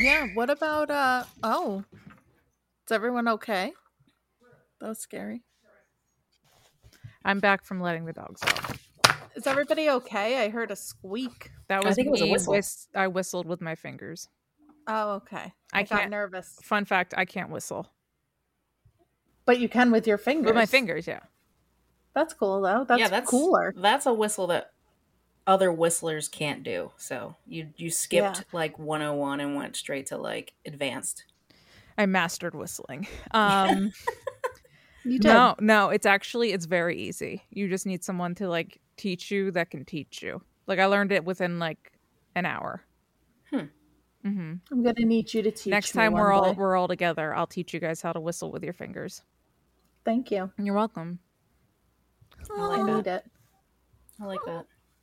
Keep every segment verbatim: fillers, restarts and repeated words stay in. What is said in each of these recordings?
Yeah, what about, uh, oh, is everyone okay? That was scary. I'm back from letting the dogs out. Is everybody okay? I heard a squeak. That was I think it was a me. whistle. Whis- I whistled with my fingers. Oh, okay. I, I got can't- nervous. Fun fact, I can't whistle. But you can with your fingers. With my fingers, yeah. That's cool, though. That's, yeah, that's cooler. That's a whistle that other whistlers can't do. So you you skipped Yeah. like one oh one and went straight to like advanced. I mastered whistling. Um, You did. no, no, it's actually, it's very easy. You just need someone to like teach you that can teach you. Like I learned it within like an hour. Hmm. Mm-hmm. I'm going to need you to teach Next me time one we're all day. we're all together, I'll teach you guys how to whistle with your fingers. Thank you. You're welcome. I like I that. need it. I like that.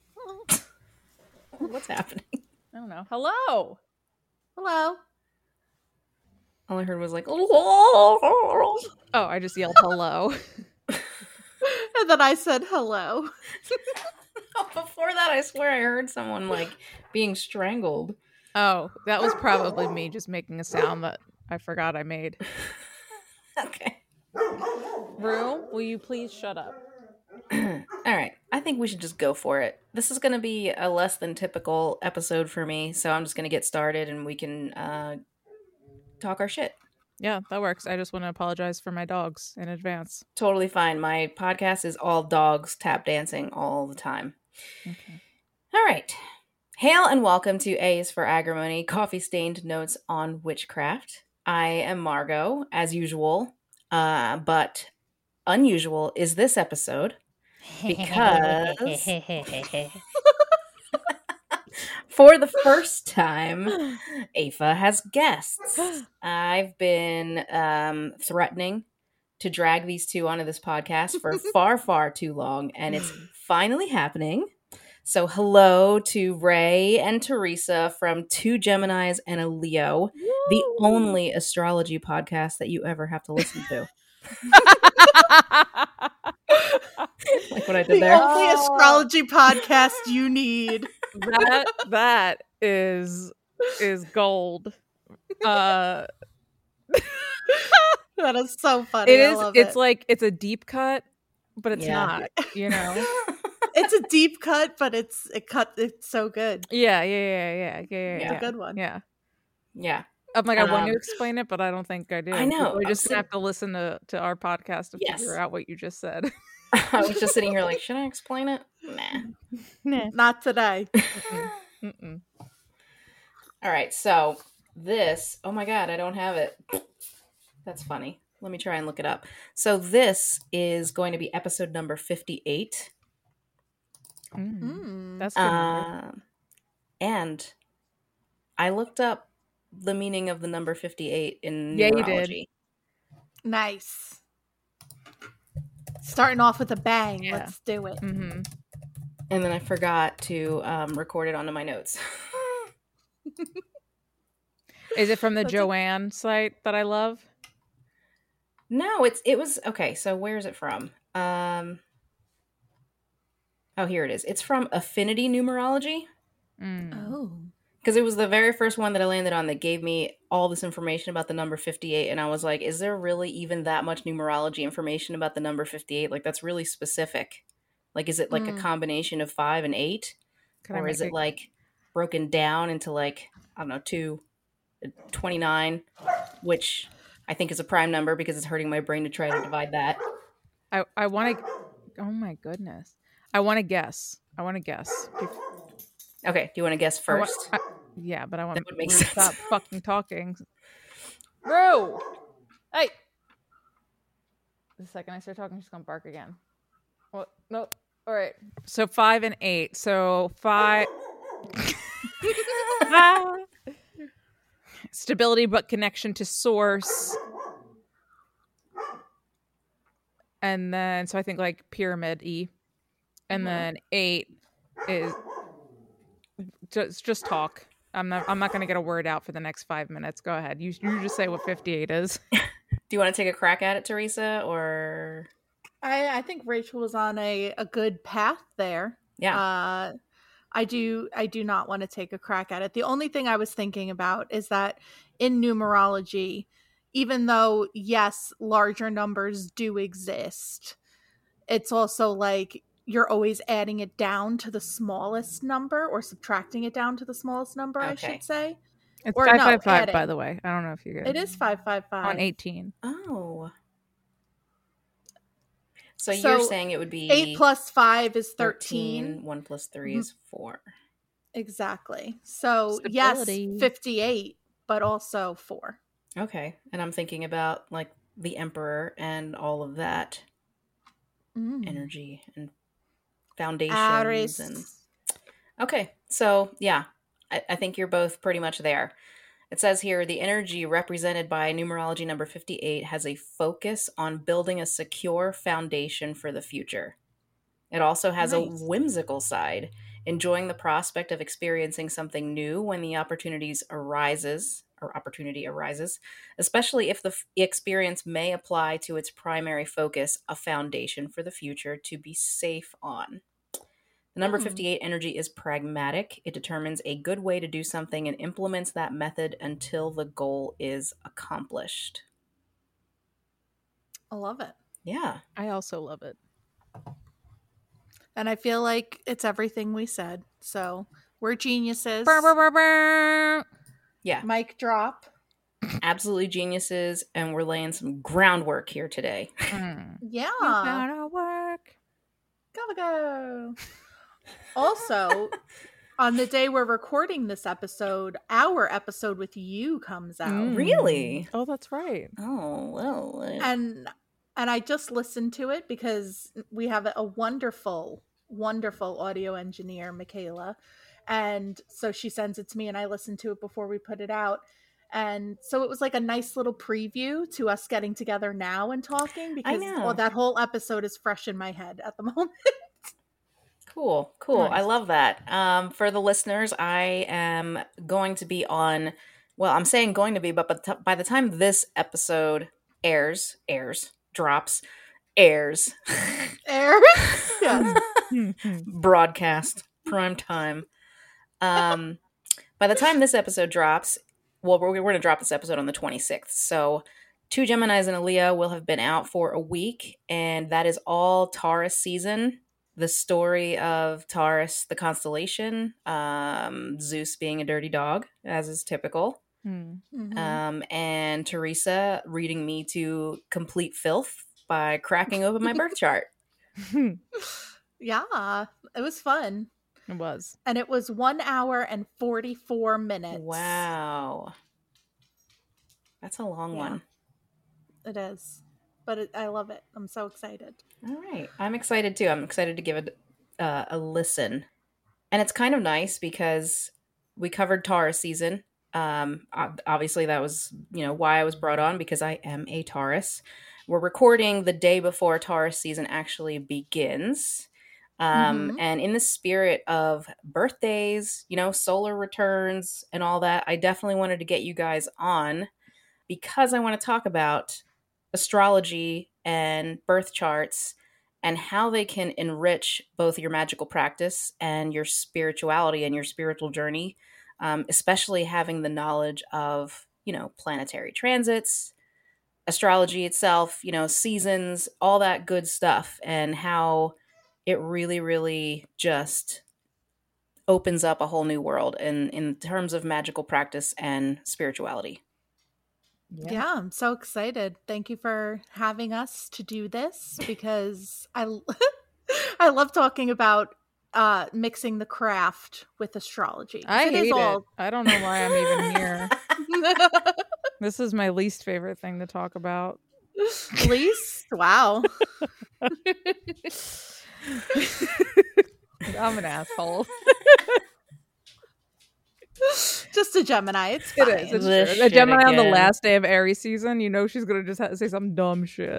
What's happening? I don't know. Hello. Hello. All I heard was like, Oh, I just yelled hello. And then I said hello. before that, I swear I heard someone like being strangled. Oh, that was probably me just making a sound that I forgot I made. Okay. Rue, will you please shut up? All right. I think we should just go for it. This is going to be a less than typical episode for me, so I'm just going to get started and we can uh, talk our shit. Yeah, that works. I just want to apologize for my dogs in advance. Totally fine. My podcast is all dogs tap dancing all the time. Okay. All right. Hail and welcome to A is for Agrimony, coffee-stained notes on witchcraft. I am Margot, as usual, uh, but unusual is this episode because for the first time, Aoife has guests. I've been um, threatening to drag these two onto this podcast for far, far too long, and it's finally happening. So hello to Ray and Teresa from Two Geminis and a Leo, the only astrology podcast that you ever have to listen to. Like what I did The there. only astrology podcast you need. that that is is gold. Uh That is so funny. it I is love it's it. like it's a deep cut, but it's Yeah. not, you know. It's a deep cut, but it's it cut. It's so good. Yeah, yeah, yeah, yeah, yeah, yeah. It's yeah. a good one. Yeah. Yeah. I'm like, I want to Um, explain it, but I don't think I do. I know. We're I'm just sit- gonna have to listen to, to our podcast to Yes. figure out what you just said. I was just sitting here like, should I explain it? Nah. Nah. Not today. Mm-mm. All right, so this, oh my god, I don't have it. That's funny. Let me try and look it up. So this is going to be episode number fifty-eight. Mm. Mm. That's a good number. Um, and I looked up the meaning of the number fifty-eight in Yeah, you did. numerology. Nice. Starting off with a bang. Yeah. Let's do it. Mm-hmm. And then I forgot to um, record it onto my notes. Is it from the That's a- Joanne site that I love? No, it's it was okay. So where is it from? Um, oh, here it is. It's from Affinity Numerology Mm. Oh. because it was the very first one that I landed on that gave me all this information about the number fifty-eight, and I was like, "Is there really even that much numerology information about the number fifty-eight? Like that's really specific. Like, is it like Mm. a combination of five and eight, Can I or is make it like broken down into like I don't know two, twenty-nine, which I think is a prime number because it's hurting my brain to try to divide that." I I want to. Oh my goodness! I want to guess. I want to guess. Bef- Okay, do you want to guess I wa- first? I- yeah, but I want That would make to sense. stop fucking talking. Bro, hey. The second I start talking, she's gonna bark again. What? No. All right. So five and eight. So five. Stability, but connection to source. And then, so I think like pyramid E. And Mhm. then eight is just just talk. I'm not. I'm not going to get a word out for the next five minutes. Go ahead. You you just say what fifty-eight is. Do you want to take a crack at it, Teresa, or I, I think Rachel was on a, a good path there. yeah? Uh, I do I do not want to take a crack at it. The only thing I was thinking about is that in numerology, even though yes, larger numbers do exist, it's also like you're always adding it down to the smallest number or subtracting it down to the smallest number, I Okay. should say. It's Or five no, five five, by adding. the way. I don't know if you get It is five five five. on eighteen. Oh. So, So, you're saying it would be eight plus five is thirteen. thirteen. one plus three Mhm. is four. Exactly. So Stability. yes, fifty-eight, but also four. Okay. And I'm thinking about like the Emperor and all of that Mm. energy and foundations. Aries. And okay. So, yeah, I, I think you're both pretty much there. It says here, the energy represented by numerology number fifty-eight has a focus on building a secure foundation for the future. It also has Nice. a whimsical side, enjoying the prospect of experiencing something new when the opportunities arises or opportunity arises, especially if the f- experience may apply to its primary focus, a foundation for the future to be safe on. The number Hmm. fifty-eight energy is pragmatic. It determines a good way to do something and implements that method until the goal is accomplished. I love it. Yeah. I also love it. And I feel like it's everything we said. So we're geniuses. Brr, brr, brr, brr. Yeah. Mic drop. Absolutely geniuses. And we're laying some groundwork here today. Mm. Yeah. You gotta work. Gotta go. Also, on the day we're recording this episode, our episode with you comes out. Mm. Really? Oh, that's right. Oh, well. uh, And and I just listened to it because we have a wonderful, wonderful audio engineer, Michaela. And so she sends it to me and I listen to it before we put it out. And so it was like a nice little preview to us getting together now and talking because know. well, that whole episode is fresh in my head at the moment. Cool, cool. I Nice. love that. Um, for the listeners, I am going to be on, well, I'm saying going to be, but by the t- by the time this episode airs, airs, drops, airs, Aaron? Yes. broadcast, prime time. Um, by the time this episode drops, well, we're, we're going to drop this episode on the twenty-sixth. So two Geminis and a Leo will have been out for a week, and that is all Taurus season. The story of Taurus, the constellation, um, Zeus being a dirty dog, as is typical, Mm. Mhm. um, and Teresa reading me to complete filth by cracking open my birth chart. Yeah, it was fun. It was. And it was one hour and forty-four minutes. Wow. That's a long Yeah. one. It is. But it, I love it. I'm so excited. All right. I'm excited too. I'm excited to give it uh, a listen. And it's kind of nice because we covered Taurus season. Um, ob- obviously, that was, you know, why I was brought on because I am a Taurus. We're recording the day before Taurus season actually begins. Um, Mhm. And in the spirit of birthdays, you know, solar returns and all that, I definitely wanted to get you guys on because I want to talk about astrology and birth charts and how they can enrich both your magical practice and your spirituality and your spiritual journey, um, especially having the knowledge of, you know, planetary transits, astrology itself, you know, seasons, all that good stuff, and how it really, really just opens up a whole new world in, in terms of magical practice and spirituality. Yeah. I'm so excited. Thank you for having us to do this because I I love talking about uh mixing the craft with astrology. 'Cause I it hate is all it. I don't know why I'm even here. This is my least favorite thing to talk about. least. Wow. I'm an asshole. Just a Gemini. It's It fine. is. It's This true. A shit Gemini on the again. last day of Aries season, you know she's gonna just have to say some dumb shit.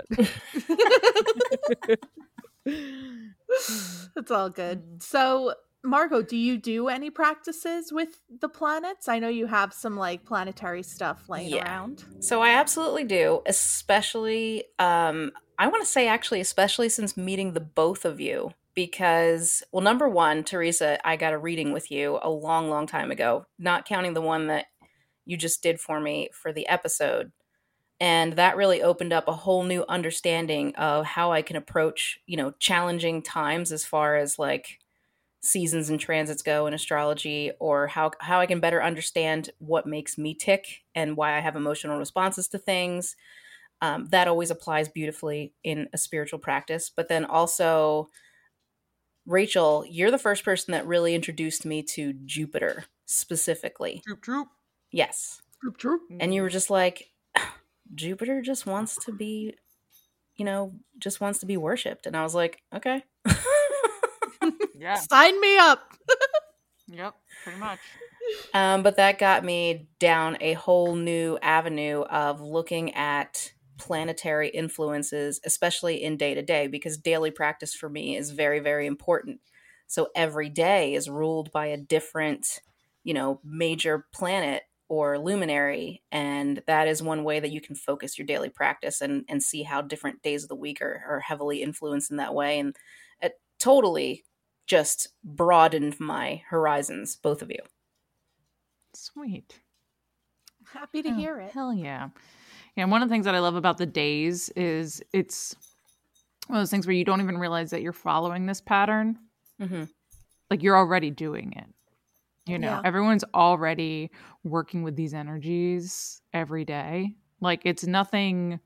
It's all good. So, Margot, do you do any practices with the planets? I know you have some like planetary stuff laying Yeah. around. So I absolutely do, especially, um, I want to say actually, especially since meeting the both of you, because, well, number one, Teresa, I got a reading with you a long, long time ago, not counting the one that you just did for me for the episode. And that really opened up a whole new understanding of how I can approach, you know, challenging times as far as like seasons and transits go in astrology, or how how I can better understand what makes me tick and why I have emotional responses to things. Um, that always applies beautifully in a spiritual practice. But then also, Rachel, you're the first person that really introduced me to Jupiter specifically. Troop, troop. Yes. Troop, troop. And you were just like, Jupiter just wants to be, you know, just wants to be worshipped. And I was like, okay. Yeah. Sign me up. Yep. Pretty much. Um, but that got me down a whole new avenue of looking at planetary influences, especially in day to day, because daily practice for me is very, very important. So every day is ruled by a different, you know, major planet or luminary. And that is one way that you can focus your daily practice and, and see how different days of the week are, are heavily influenced in that way. And it totally just broadened my horizons, both of you. Sweet. Happy to Oh, hear it. Hell yeah. Yeah, one of the things that I love about the days is it's one of those things where you don't even realize that you're following this pattern. Mm-hmm. Like you're already doing it. You know, Yeah. everyone's already working with these energies every day. Like it's nothing,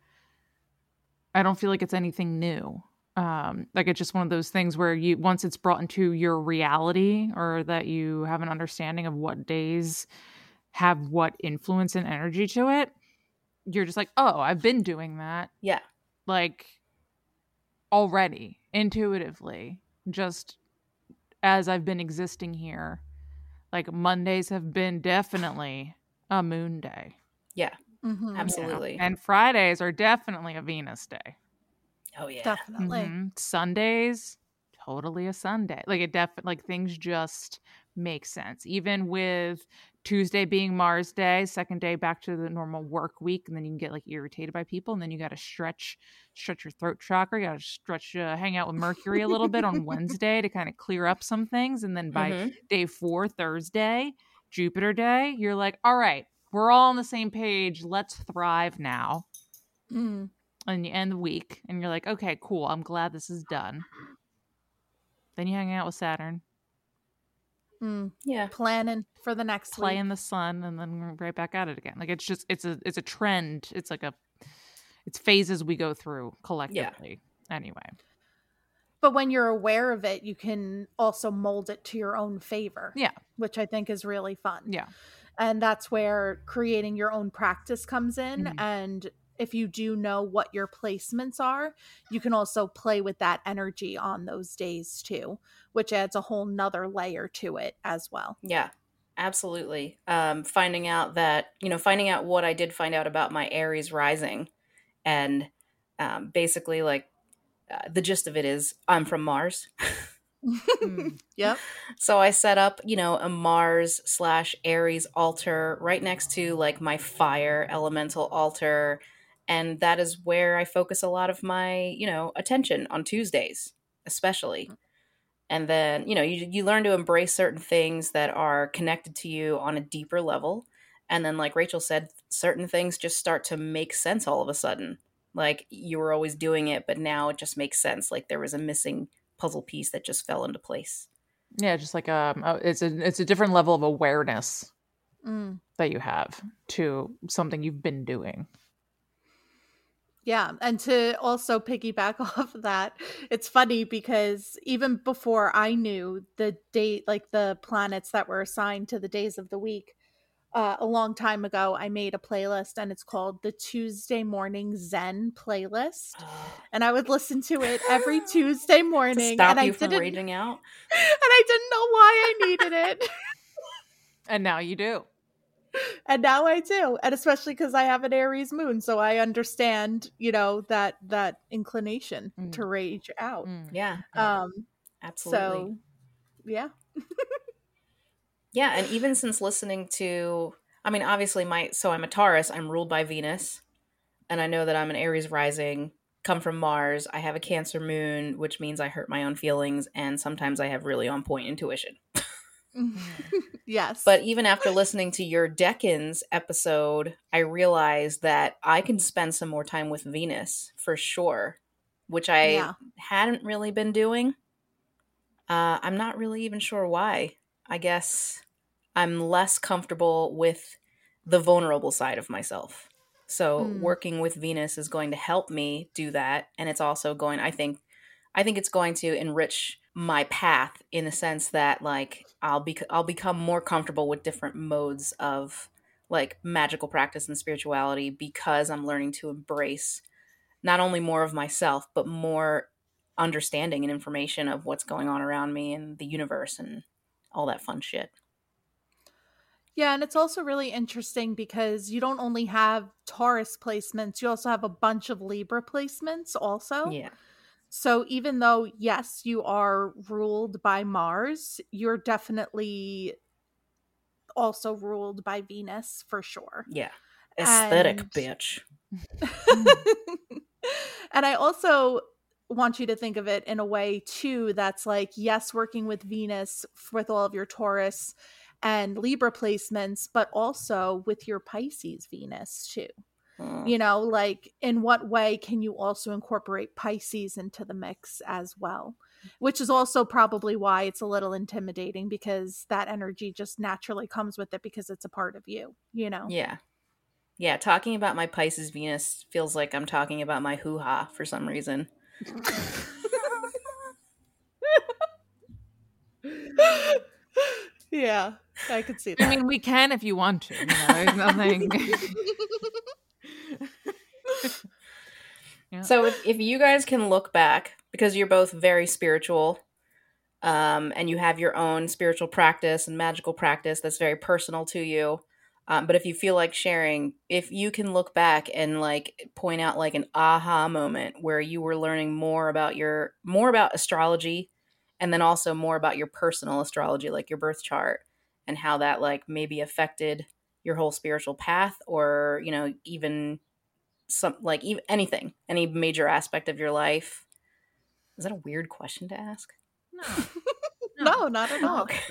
I don't feel like it's anything new. Um, like it's just one of those things where you, once it's brought into your reality, or that you have an understanding of what days have what influence and energy to it, you're just like, oh, I've been doing that. Yeah. Like already, intuitively, just as I've been existing here. Like Mondays have been definitely a moon day. Yeah. Mm-hmm. Absolutely. You know? And Fridays are definitely a Venus day. Oh yeah. Definitely. Mhm. Sundays, totally a Sunday. Like it definitely, like things just make sense. Even with Tuesday being Mars Day, second day back to the normal work week, and then you can get like irritated by people, and then you got to stretch, stretch your throat chakra. You got to stretch, uh, hang out with Mercury a little bit on Wednesday to kind of clear up some things, and then by Mm-hmm. day four, Thursday, Jupiter Day, you're like, all right, we're all on the same page. Let's thrive now. Mm. And you end the week, and you're like, okay, cool. I'm glad this is done. Then you hang out with Saturn, Mm. Yeah. Planning for the next play week. in the sun, and then we're right back at it again. Like it's just, it's a, it's a trend. It's like a, it's phases we go through collectively. Anyway, But when you're aware of it, you can also mold it to your own favor. Yeah. Which I think is really fun. yeah, And that's where creating your own practice comes in. Mhm. And if you do know what your placements are, you can also play with that energy on those days too, which adds a whole nother layer to it as well. Yeah. Absolutely. Um, finding out that, you know, finding out what I did find out about my Aries rising, and um, basically like uh, the gist of it is I'm from Mars. Mm. Yep. So I set up, you know, a Mars slash Aries altar right next to like my fire elemental altar. And that is where I focus a lot of my, you know, attention on Tuesdays, especially. And then, you know, you, you learn to embrace certain things that are connected to you on a deeper level. And then, like Rachel said, certain things just start to make sense all of a sudden. Like you were always doing it, but now it just makes sense. Like there was a missing puzzle piece that just fell into place. yeah. Just like um, uh, it's a, it's a different level of awareness Mm. that you have to something you've been doing. Yeah, and to also piggyback off of that, it's funny because even before I knew the date, like the planets that were assigned to the days of the week, uh, a long time ago, I made a playlist and it's called the Tuesday Morning Zen playlist. And I would listen to it every Tuesday morning. To stop and you I from didn't, raging out? And I didn't know why I needed it. And now you do. And now I do, and especially because I have an Aries moon, so I understand, you know, that that inclination Mm. to rage out. Mm. Yeah, Um, absolutely. so yeah, Yeah, and even since listening to, I mean, obviously my, so I'm a Taurus, I'm ruled by Venus, and I know that I'm an Aries rising, come from Mars. I have a Cancer moon, which means I hurt my own feelings, and sometimes I have really on point intuition. Yes. But even after listening to your Decans episode, I realized that I can spend some more time with Venus for sure, which I Yeah. hadn't really been doing. Uh, I'm not really even sure why. I guess I'm less comfortable with the vulnerable side of myself. So Mm. working with Venus is going to help me do that. And it's also going, I think, I think it's going to enrich my path in the sense that like I'll be I'll become more comfortable with different modes of like magical practice and spirituality because I'm learning to embrace not only more of myself but more understanding and information of what's going on around me and the universe and all that fun shit. Yeah, and it's also really interesting because you don't only have Taurus placements, you also have a bunch of Libra placements also. Yeah. So even though, yes, you are ruled by Mars, you're definitely also ruled by Venus for sure. Yeah. Aesthetic, And- bitch. And I also want you to think of it in a way too that's like, yes, working with Venus with all of your Taurus and Libra placements, but also with your Pisces Venus too. Mm. You know, like in what way can you also incorporate Pisces into the mix as well? Which is also probably why it's a little intimidating because that energy just naturally comes with it because it's a part of you, you know? Yeah. Yeah, talking about my Pisces Venus feels like I'm talking about my hoo-ha for some reason. Yeah, I could see that. I mean, we can if you want to. You know, there's nothing. Yeah. So if, if you guys can look back, because you're both very spiritual, um, and you have your own spiritual practice and magical practice that's very personal to you, um, but if you feel like sharing, if you can look back and like point out like an aha moment where you were learning more about your more about astrology, and then also more about your personal astrology, like your birth chart, and how that like maybe affected your whole spiritual path, or you know even some like even anything, any major aspect of your life. Is that a weird question to ask? No, No, not at all. Okay.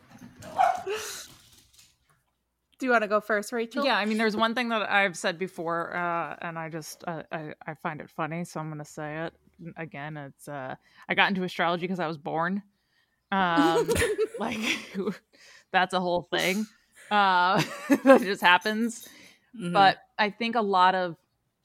Do you want to go first, Rachel? Yeah, I mean, there's one thing that I've said before, uh, and I just uh, I I find it funny, so I'm gonna say it again. It's uh, I got into astrology because I was born. Um, like that's a whole thing. Uh, that just happens. Mhm. But I think a lot of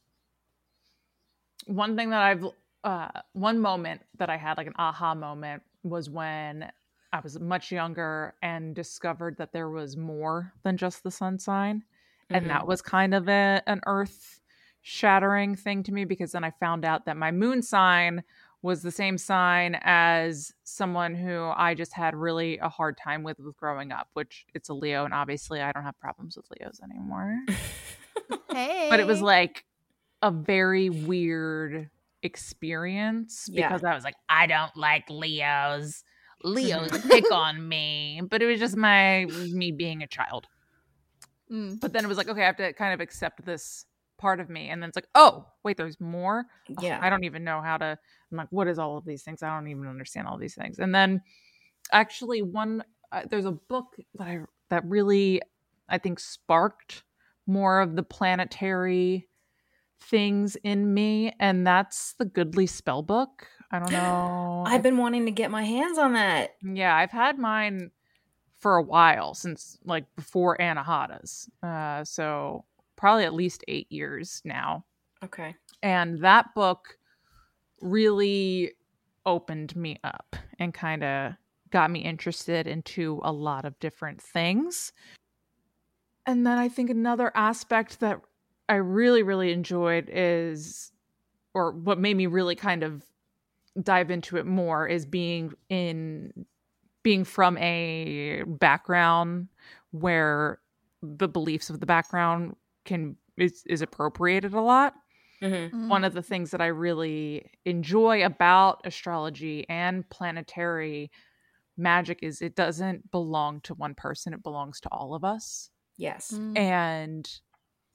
one thing that I've uh, one moment that I had like an aha moment was when I was much younger and discovered that there was more than just the sun sign. And Mhm. that was kind of a, an earth shattering thing to me because then I found out that my moon sign was the same sign as someone who I just had really a hard time with with growing up, which it's a Leo. And obviously I don't have problems with Leos anymore. Hey. But it was like a very weird experience because Yeah. I was like, I don't like Leos. Leos pick on me. But it was just my me being a child. Mm. But then it was like, okay, I have to kind of accept this part of me. And then it's like, oh, wait, there's more. Ugh, Yeah. I don't even know how to. I'm like, what is all of these things? I don't even understand all these things. And then actually, one uh, there's a book that I that really I think sparked more of the planetary things in me, and that's the Goodly Spell Book. I don't know. I've been wanting to get my hands on that. Yeah, I've had mine for a while, since like before Anahata's. Uh, so probably at least eight years now. Okay. And that book really opened me up and kind of got me interested into a lot of different things. And then I think another aspect that I really, really enjoyed is, or what made me really kind of dive into it more, is being in, being from a background where the beliefs of the background can is, is appropriated a lot. Mm-hmm. Mm. One of the things that I really enjoy about astrology and planetary magic is it doesn't belong to one person. It belongs to all of us. Yes. Mm. And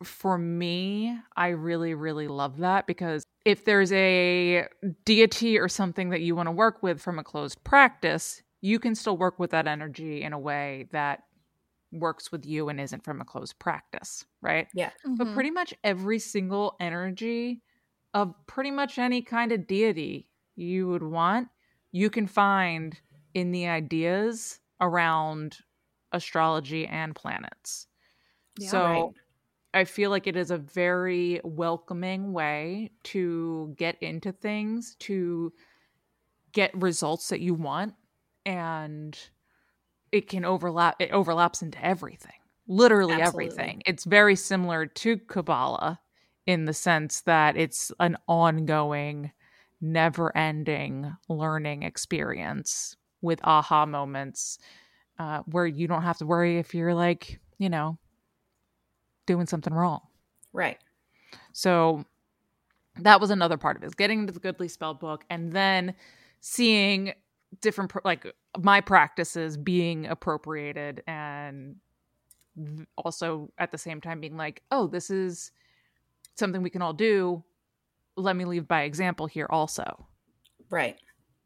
for me, I really, really love that, because if there's a deity or something that you want to work with from a closed practice, you can still work with that energy in a way that works with you and isn't from a closed practice, right? Yeah. Mm-hmm. But pretty much every single energy of pretty much any kind of deity you would want, you can find in the ideas around astrology and planets. Yeah. So Right. I feel like it is a very welcoming way to get into things, to get results that you want, and it can overlap. It overlaps into everything, literally Absolutely. everything. It's very similar to Kabbalah in the sense that it's an ongoing, never-ending learning experience with aha moments, uh, where you don't have to worry if you're like, you know, doing something wrong. Right. So that was another part of it, is getting into the Goodly Spell book and then seeing different, like my practices being appropriated, and also at the same time being like, oh, this is something we can all do. Let me lead by example here also. Right.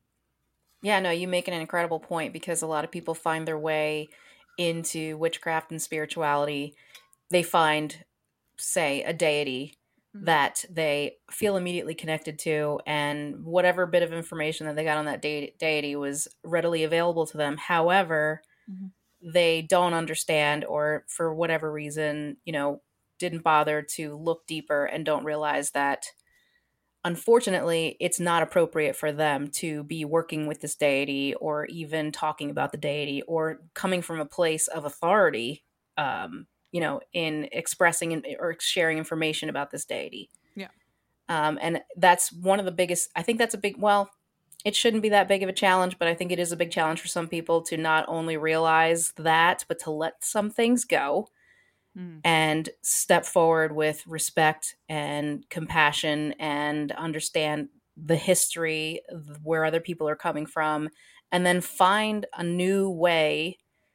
Yeah, no, you make an incredible point, because a lot of people find their way into witchcraft and spirituality. They find, say, a deity Mhm. that they feel immediately connected to, and whatever bit of information that they got on that de- deity was readily available to them. However, Mhm. they don't understand, or for whatever reason, you know, didn't bother to look deeper and don't realize that, unfortunately, it's not appropriate for them to be working with this deity, or even talking about the deity, or coming from a place of authority, um, you know, in expressing in- or sharing information about this deity. Yeah. Um, and that's one of the biggest, I think that's a big, well, it shouldn't be that big of a challenge, but I think it is a big challenge for some people to not only realize that, but to let some things go Mhm. and step forward with respect and compassion, and understand the history of where other people are coming from, and then find a new way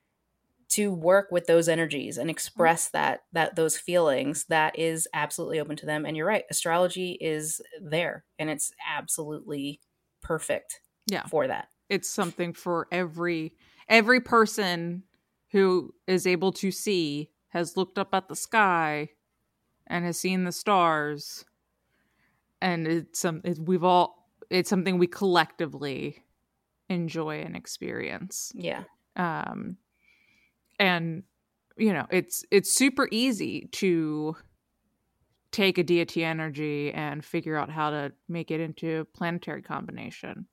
to work with those energies and express that that those feelings that is absolutely open to them. And you're right, astrology is there, and it's absolutely perfect Yeah. for that. It's something for every every person who is able to see, has looked up at the sky and has seen the stars, and it's some it, we've all it's something we collectively enjoy and experience. Yeah. Um and you know, it's it's super easy to take a deity energy and figure out how to make it into a planetary combination.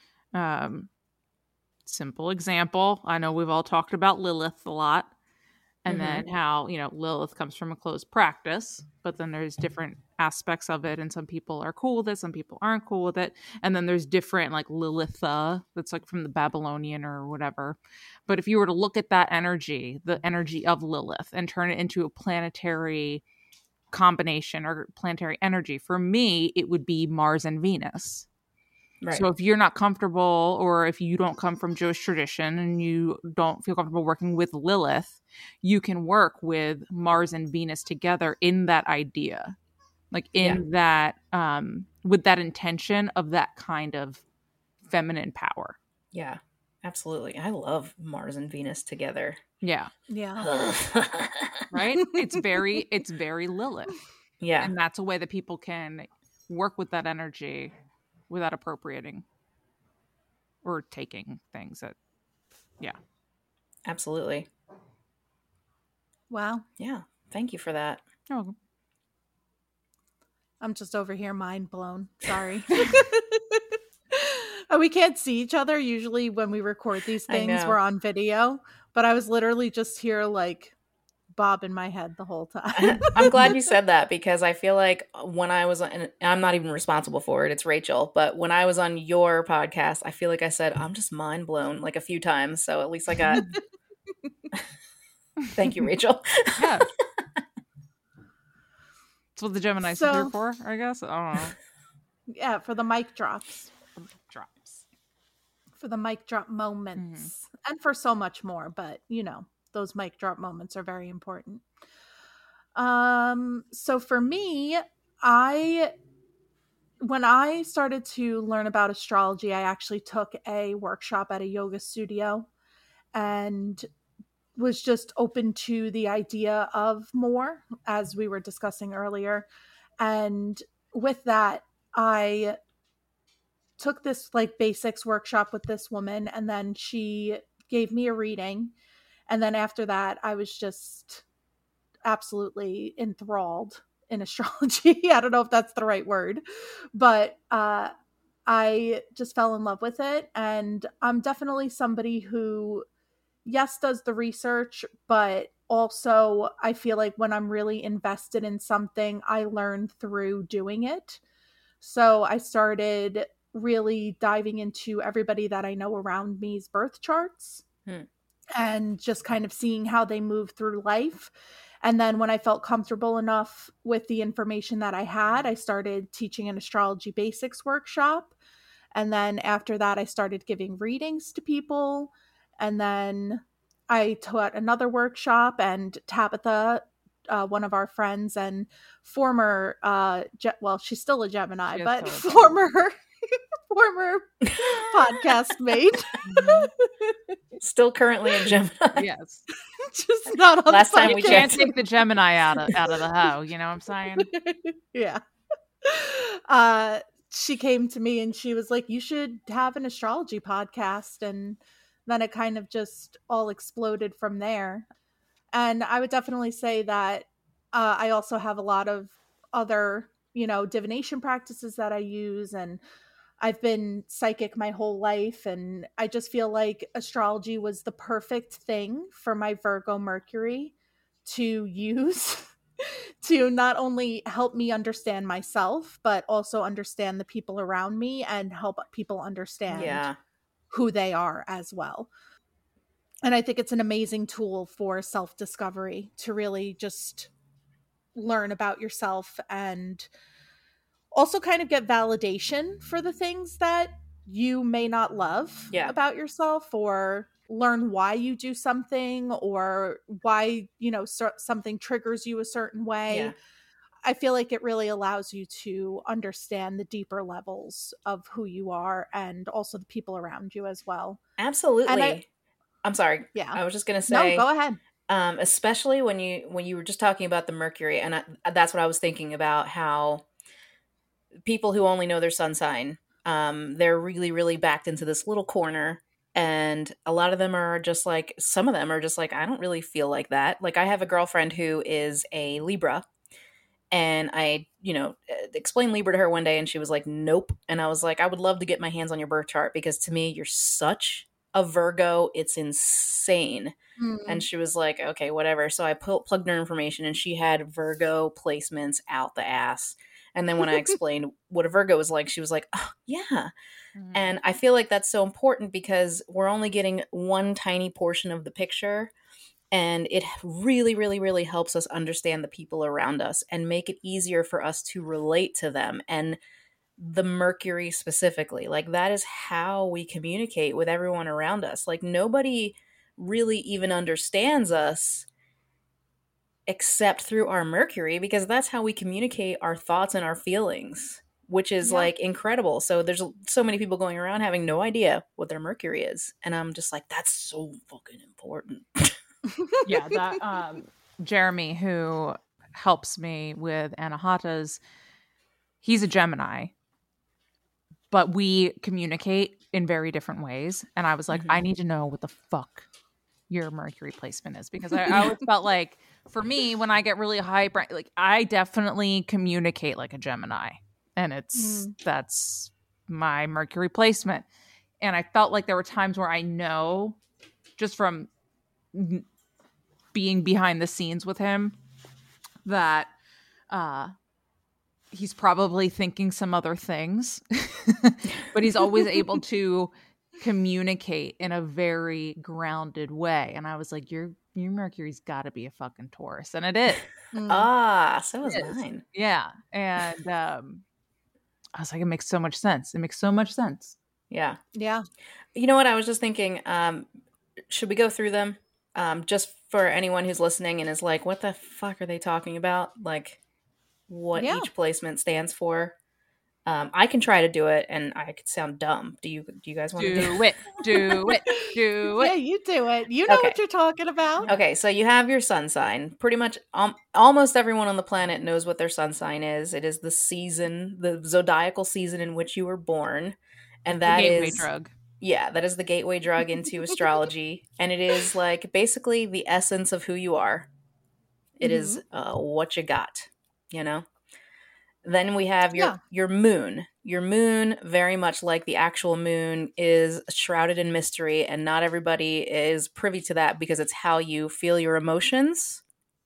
Um simple example, I know we've all talked about Lilith a lot, and Mhm. then how, you know, Lilith comes from a closed practice, but then there's different aspects of it, and some people are cool with it, some people aren't cool with it, and then there's different, like Lilitha, that's like from the Babylonian or whatever. But if you were to look at that energy, the energy of Lilith, and turn it into a planetary combination or planetary energy, for me it would be Mars and Venus. Right. So if you're not comfortable, or if you don't come from Jewish tradition and you don't feel comfortable working with Lilith, you can work with Mars and Venus together in that idea, like in that, um, with that intention of that kind of feminine power. Yeah, absolutely. I love Mars and Venus together. Yeah. Yeah. Right? It's very, it's very Lilith. Yeah. And that's a way that people can work with that energy without appropriating or taking things that, yeah. Absolutely. Wow. Yeah. Thank you for that. You're welcome. I'm just over here mind blown. Sorry. Uh, we can't see each other. Usually when we record these I things, know. we're on video. But I was literally just here like Bob in my head the whole time. I'm glad you said that, because I feel like when I was on, and I'm not even responsible for it, it's Rachel, but when I was on your podcast, I feel like I said, I'm just mind blown like a few times. So at least I got, thank you, Rachel. Yeah. That's what the Geminis So- are here for, I guess. I don't know. Yeah, for the mic drops. Drops. For the mic drop moments. And for so much more. But, you know, those mic drop moments are very important. Um, so for me, I when I started to learn about astrology, I actually took a workshop at a yoga studio and was just open to the idea of more, as we were discussing earlier. And with that, I took this like basics workshop with this woman, and then she gave me a reading. And then after that, I was just absolutely enthralled in astrology. I don't know if that's the right word, but uh, I just fell in love with it. And I'm definitely somebody who, yes, does the research, but also I feel like when I'm really invested in something, I learn through doing it. So I started really diving into everybody that I know around me's birth charts. Hmm. And just kind of seeing how they move through life. And then when I felt comfortable enough with the information that I had, I started teaching an astrology basics workshop. And then after that, I started giving readings to people. And then I taught another workshop, and Tabitha, uh, one of our friends and former, uh, Ge- well, she's still a Gemini, She is but still a former, former podcast mate. Still currently in Gemini. Yes. Just not on Last the time You we podcast. can't checked. take the Gemini out of out of the hoe, you know what I'm saying? Yeah. Uh, she came to me and she was like, you should have an astrology podcast. And then it kind of just all exploded from there. And I would definitely say that uh, I also have a lot of other, you know, divination practices that I use. And I've been psychic my whole life. And I just feel like astrology was the perfect thing for my Virgo Mercury to use to not only help me understand myself, but also understand the people around me and help people understand Yeah. who they are as well. And I think it's an amazing tool for self-discovery to really just learn about yourself and also kind of get validation for the things that you may not love Yeah. about yourself, or learn why you do something, or why, you know, so- something triggers you a certain way. Yeah. I feel like it really allows you to understand the deeper levels of who you are and also the people around you as well. Absolutely. And I, I'm sorry. yeah. I was just gonna No, say, go ahead. um, especially when you when you were just talking about the Mercury, and I, that's what I was thinking about. How people who only know their sun sign, um, they're really, really backed into this little corner. And a lot of them are just like, some of them are just like, I don't really feel like that. Like, I have a girlfriend who is a Libra, and I, you know, explained Libra to her one day, and she was like, nope. And I was like, I would love to get my hands on your birth chart, because to me, you're such a Virgo. It's insane. Mm. And she was like, okay, whatever. So I pu- plugged her information, and she had Virgo placements out the ass. And then when I explained what a Virgo was like, she was like, oh, yeah. Mm. And I feel like that's so important, because we're only getting one tiny portion of the picture. And it really, really, really helps us understand the people around us and make it easier for us to relate to them. And the Mercury specifically, like, that is how we communicate with everyone around us. Like, nobody really even understands us except through our Mercury, because that's how we communicate our thoughts and our feelings, which is Yeah. like incredible. So there's so many people going around having no idea what their Mercury is. And I'm just like, that's so fucking important. Yeah, that um Jeremy, who helps me with Anahata's, he's a Gemini, but we communicate in very different ways. And I was like, Mhm. I need to know what the fuck your Mercury placement is, because I, I always felt like, for me, when I get really hyper, like, I definitely communicate like a Gemini, and it's Mm. that's my Mercury placement. And I felt like there were times where I know, just from n- being behind the scenes with him, that uh he's probably thinking some other things, but he's always able to communicate in a very grounded way. And I was like, your your Mercury's got to be a fucking Taurus, and it is. Mm. Ah, so is It is. mine. Yeah. And um I was like, it makes so much sense. It makes so much sense. Yeah. Yeah. You know what? I was just thinking, um, should we go through them? um, just for anyone who's listening and is like, what the fuck are they talking about? Like, what Yeah. each placement stands for. Um, I can try to do it, and I could sound dumb. Do you? Do you guys want to do, Do it. Do it. Do Yeah, it. you do it. You know Okay. what you're talking about. Okay, so you have your sun sign. Pretty much, um, almost everyone on the planet knows what their sun sign is. It is the season, the zodiacal season in which you were born, and that the gateway is drug. yeah, that is the gateway drug into astrology, and it is like basically the essence of who you are. It Mm-hmm. is uh, what you got, you know. Then we have your Yeah. your moon. Your moon, very much like the actual moon, is shrouded in mystery, and not everybody is privy to that because it's how you feel your emotions,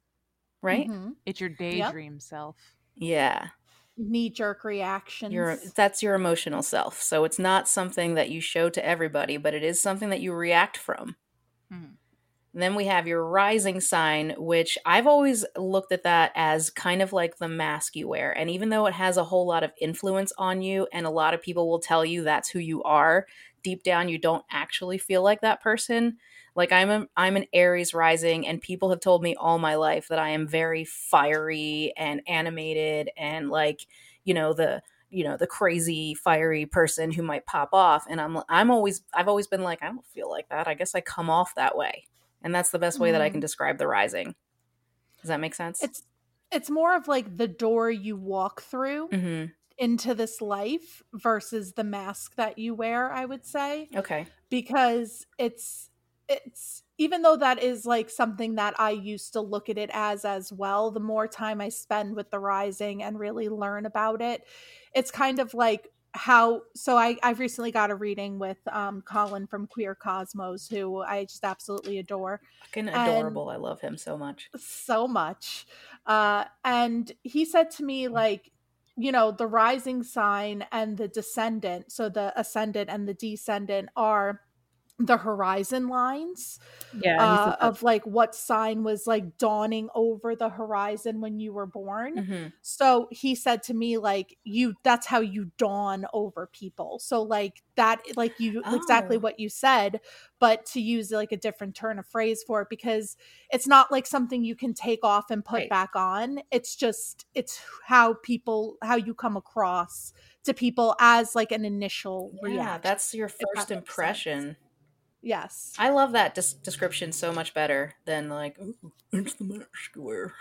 right? Mm-hmm. It's your daydream self. Yeah, Knee-jerk reactions. your that's your emotional self. So it's not something that you show to everybody, but it is something that you react from. Mhm. Then we have your rising sign, which I've always looked at that as kind of like the mask you wear. And even though it has a whole lot of influence on you, and a lot of people will tell you that's who you are, deep down you don't actually feel like that person. Like I'm a, I'm an Aries rising, and people have told me all my life that I am very fiery and animated and like, you know, the you know the crazy fiery person who might pop off. And I'm I'm always I've always been like, I don't feel like that. I guess I come off that way. And that's the best way that I can describe the rising. Does that make sense? It's it's more of like the door you walk through Mm-hmm. into this life versus the mask that you wear, I would say. Okay. Because it's it's even though that is like something that I used to look at it as as well, the more time I spend with the rising and really learn about it, it's kind of like how so I I've recently got a reading with um Colin from Queer Cosmos, who I just absolutely adore. Fucking And adorable. I love him so much. so much. Uh and he said to me, like, you know, the rising sign and the descendant, so the ascendant and the descendant are the horizon lines Yeah. uh, of like what sign was like dawning over the horizon when you were born. Mm-hmm. So he said to me, like, you that's how you dawn over people. So like that, like you Oh. exactly what you said, but to use like a different turn of phrase for it, because it's not like something you can take off and put Right. back on. It's just it's how people how you come across to people as like an initial Yeah, reaction. that's your if that first makes impression. sense. Yes. I love that des- description so much better than like, ooh, it's the mask you wear.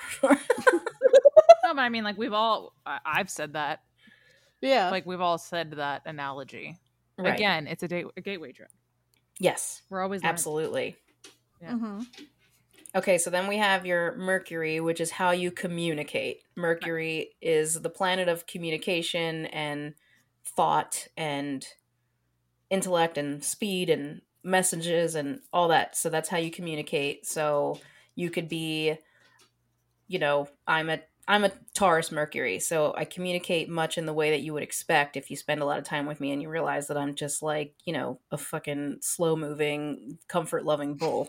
No, but I mean, like we've all, I- I've said that. Yeah. Like we've all said that analogy. Right. Again, it's a, da- a gateway drug. Yes, We're always learning. absolutely. Yeah. Mm-hmm. Okay, so then we have your Mercury, which is how you communicate. Mercury is the planet of communication and thought and intellect and speed and messages and all that. So that's how you communicate. So you could be, you know, I'm a I'm a Taurus Mercury, so I communicate much in the way that you would expect if you spend a lot of time with me and you realize that I'm just like, you know, a fucking slow moving, comfort loving bull.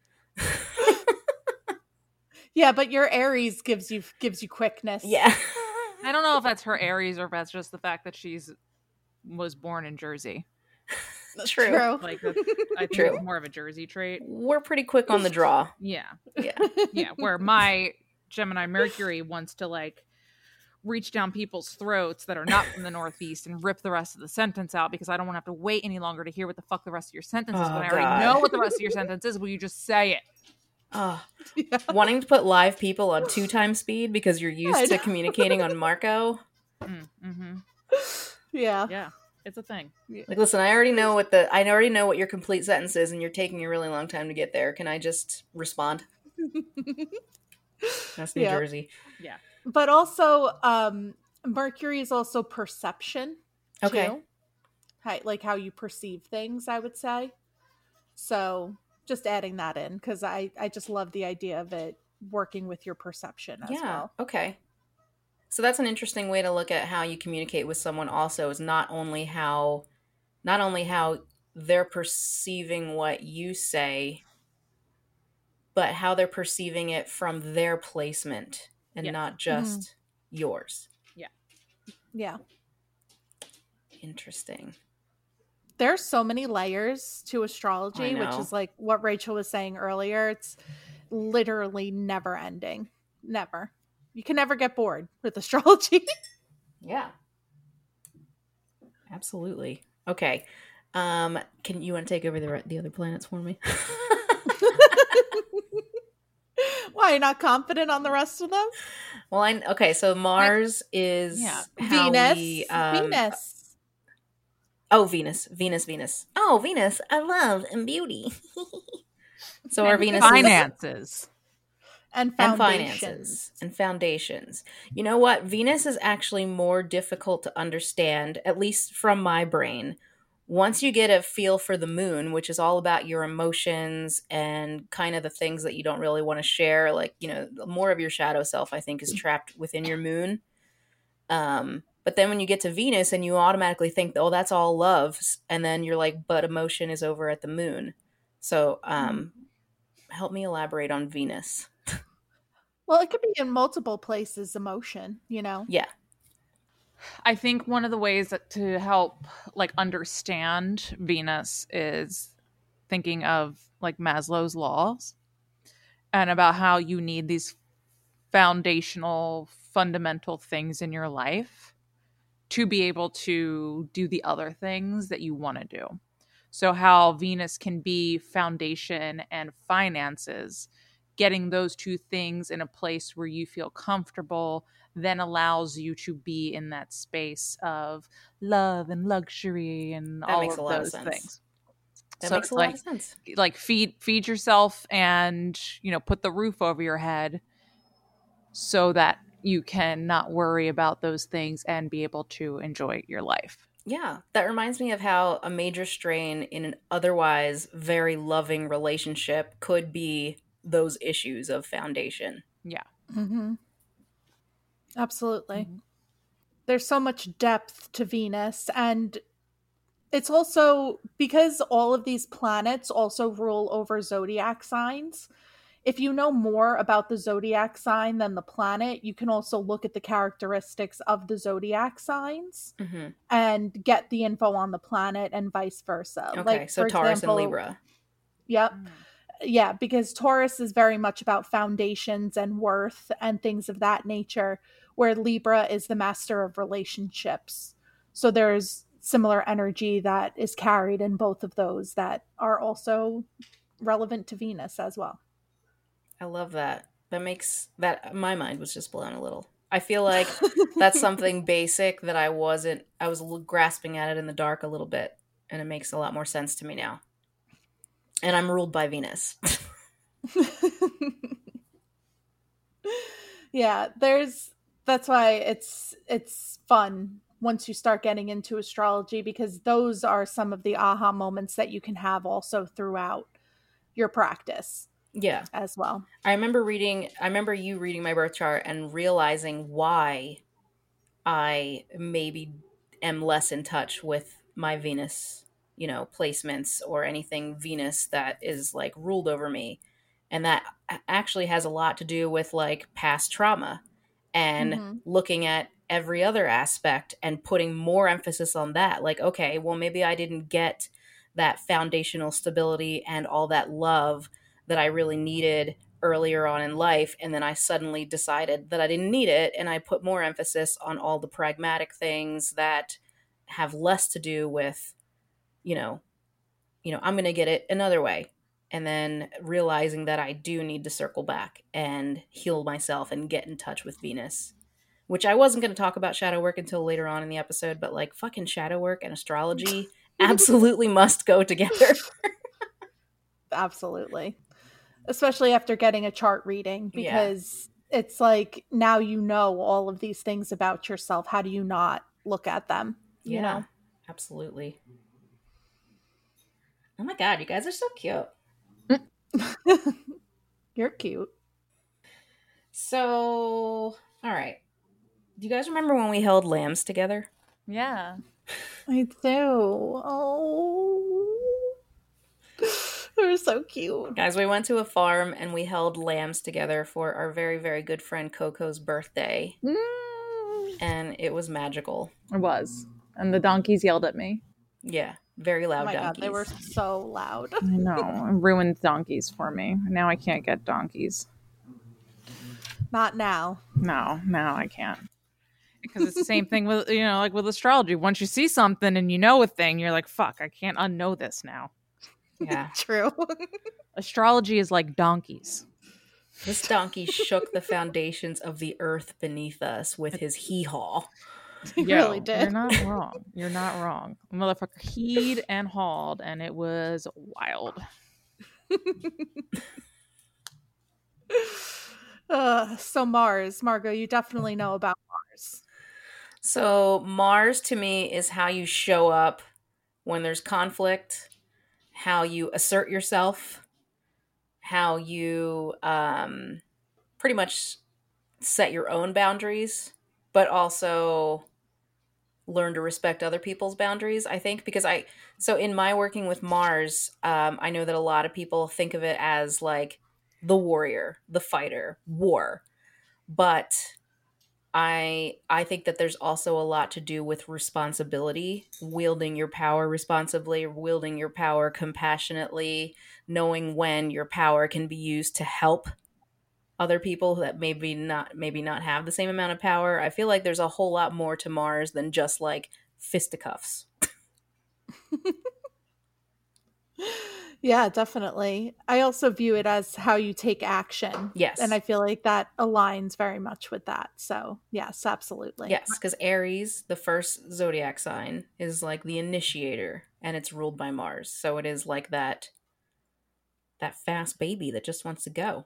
Yeah, but your Aries gives you gives you quickness. Yeah. I don't know if that's her Aries or if that's just the fact that she's was born in Jersey. True. True. Like that's, I think True. it's more of a Jersey trait. We're pretty quick on the draw. Yeah, Yeah. yeah. Where my Gemini Mercury wants to like reach down people's throats that are not from the Northeast and rip the rest of the sentence out because I don't want to have to wait any longer to hear what the fuck the rest of your sentence is. Oh, When I already God. know what the rest of your sentence is, will you just say it? Oh, Yeah. wanting to put live people on two times speed because you're used I to know. communicating on Marco. Mm, mm-hmm. Yeah. Yeah, it's a thing. Like, listen, I already know what the I already know what your complete sentence is, and you're taking a really long time to get there. Can I just respond? That's New Yeah. Jersey. Yeah. But also, um, Mercury is also perception. Okay. Too. How, like how you perceive things, I would say. So just adding that in, because I, I just love the idea of it working with your perception as Yeah. well. Okay. So that's an interesting way to look at how you communicate with someone. Also, is not only how, not only how they're perceiving what you say, but how they're perceiving it from their placement and Yes. not just yours. Yeah. Interesting. There's so many layers to astrology, which is like what Rachel was saying earlier. It's literally never ending. Never. You can never get bored with astrology. Yeah. Absolutely. Okay. Um, can you want to take over the the other planets for me? Why, you're not confident on the rest of them? Well, I okay. So Mars is Yeah. how Venus. we, um, Venus. Oh, Venus, Venus, Venus. Oh, Venus. I love and beauty. So our Venus finances. And and foundations. finances and foundations. You know what? Venus is actually more difficult to understand, at least from my brain. Once you get a feel for the moon, which is all about your emotions and kind of the things that you don't really want to share, like, you know, more of your shadow self, I think, is trapped within your moon. Um, but then when you get to Venus and you automatically think, oh, that's all love. And then you're like, but emotion is over at the moon. So um, help me elaborate on Venus. Well, it could be in multiple places, emotion, you know? Yeah. I think one of the ways that to help like understand Venus is thinking of like Maslow's laws and about how you need these foundational, fundamental things in your life to be able to do the other things that you want to do. So how Venus can be foundation and finances, getting those two things in a place where you feel comfortable then allows you to be in that space of love and luxury and That all makes of a lot of those sense. things. That So makes it's a lot like, of sense. like feed feed yourself and, you know, put the roof over your head so that you can not worry about those things and be able to enjoy your life. Yeah, that reminds me of how a major strain in an otherwise very loving relationship could be those issues of foundation. Yeah. Mm-hmm. Absolutely. Mhm. There's so much depth to Venus, and it's also because all of these planets also rule over zodiac signs. If you know more about the zodiac sign than the planet, you can also look at the characteristics of the zodiac signs Mm-hmm. and get the info on the planet and vice versa. Okay, Like, so for Taurus example, and Libra. Yep. Mm. Yeah, because Taurus is very much about foundations and worth and things of that nature, where Libra is the master of relationships. So there's similar energy that is carried in both of those that are also relevant to Venus as well. I love that. That makes that my mind was just blown a little. I feel like that's something basic that I wasn't I was grasping at it in the dark a little bit, and it makes a lot more sense to me now. And I'm ruled by Venus. Yeah, there's that's why it's it's fun once you start getting into astrology, because those are some of the aha moments that you can have also throughout your practice. Yeah. As well. I remember reading I remember you reading my birth chart and realizing why I maybe am less in touch with my Venus, you know, placements or anything Venus that is like ruled over me. And that actually has a lot to do with like past trauma and Mm-hmm. looking at every other aspect and putting more emphasis on that. Like, okay, well, maybe I didn't get that foundational stability and all that love that I really needed earlier on in life, and then I suddenly decided that I didn't need it, and I put more emphasis on all the pragmatic things that have less to do with, you know, you know, I'm going to get it another way, and then realizing that I do need to circle back and heal myself and get in touch with Venus, which I wasn't going to talk about shadow work until later on in the episode, but like fucking shadow work and astrology absolutely must go together. Absolutely. Especially after getting a chart reading, because yeah. It's like now you know all of these things about yourself. How do you not look at them? You yeah, know? Absolutely. Oh my God, you guys are so cute. You're cute. So, all right. Do you guys remember when we held lambs together? Yeah. I do. Oh. They're so cute. Guys, we went to a farm and we held lambs together for our very, very good friend Coco's birthday. Mm. And it was magical. It was. And the donkeys yelled at me. Yeah. Very Oh loud my god, donkeys. they were so loud. I know. It ruined donkeys for me. Now I can't get donkeys. Not now. No, now I can't. Because it's the same thing with, you know, like with astrology. Once you see something and you know a thing, you're like, fuck, I can't unknow this now. Yeah. True. Astrology is like donkeys. This donkey shook the foundations of the earth beneath us with his hee-haw. He Yo, really did. You're not wrong. You're not wrong. Motherfucker heed and hauled, and it was wild. uh, so Mars, Margot, you definitely know about Mars. So Mars to me is how you show up when there's conflict, how you assert yourself, how you um, pretty much set your own boundaries, but also learn to respect other people's boundaries, I think, because I, so in my working with Mars, um, I know that a lot of people think of it as like the warrior, the fighter, war. But I, I think that there's also a lot to do with responsibility, wielding your power responsibly, wielding your power compassionately, knowing when your power can be used to help other people that maybe not maybe not have the same amount of power. I feel like there's a whole lot more to Mars than just like fisticuffs. Yeah, definitely. I also view it as how you take action. Yes. And I feel like that aligns very much with that. So, yes, absolutely. Yes, because Aries, the first zodiac sign, is like the initiator, and it's ruled by Mars. So it is like that that fast baby that just wants to go.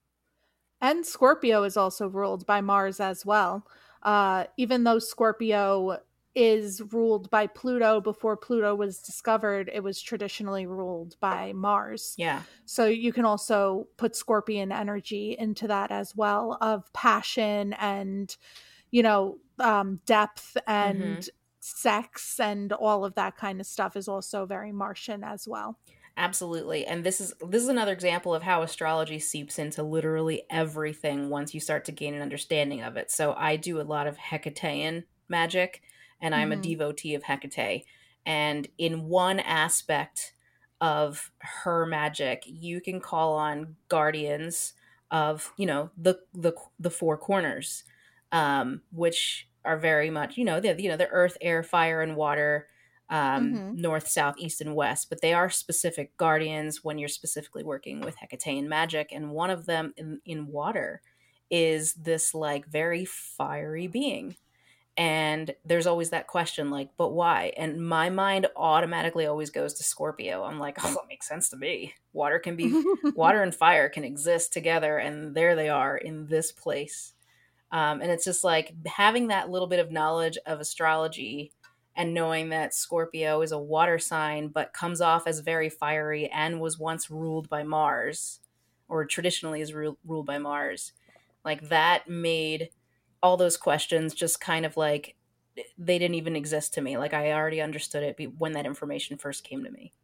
And Scorpio is also ruled by Mars as well. Uh, even though Scorpio is ruled by Pluto before Pluto was discovered, it was traditionally ruled by Mars. Yeah. So you can also put Scorpion energy into that as well, of passion and, you know, um, depth and Mhm. sex and all of that kind of stuff is also very Martian as well. Absolutely. And this is this is another example of how astrology seeps into literally everything once you start to gain an understanding of it. So I do a lot of Hecatean magic, and I'm Mhm. a devotee of Hecate. And in one aspect of her magic, you can call on guardians of, you know, the the the four corners, um, which are very much, you know, the you know, the earth, air, fire, and water, um, Mhm. north, south, east, and west, but they are specific guardians when you're specifically working with Hecatean magic. And one of them in, in water is this like very fiery being. And there's always that question, like, but why? And my mind automatically always goes to Scorpio. I'm like, oh, that makes sense to me. Water can be, water and fire can exist together, and there they are in this place. Um, and it's just like having that little bit of knowledge of astrology and knowing that Scorpio is a water sign, but comes off as very fiery and was once ruled by Mars, or traditionally is ru- ruled by Mars. Like that made all those questions just kind of like, they didn't even exist to me. Like I already understood it be- when that information first came to me.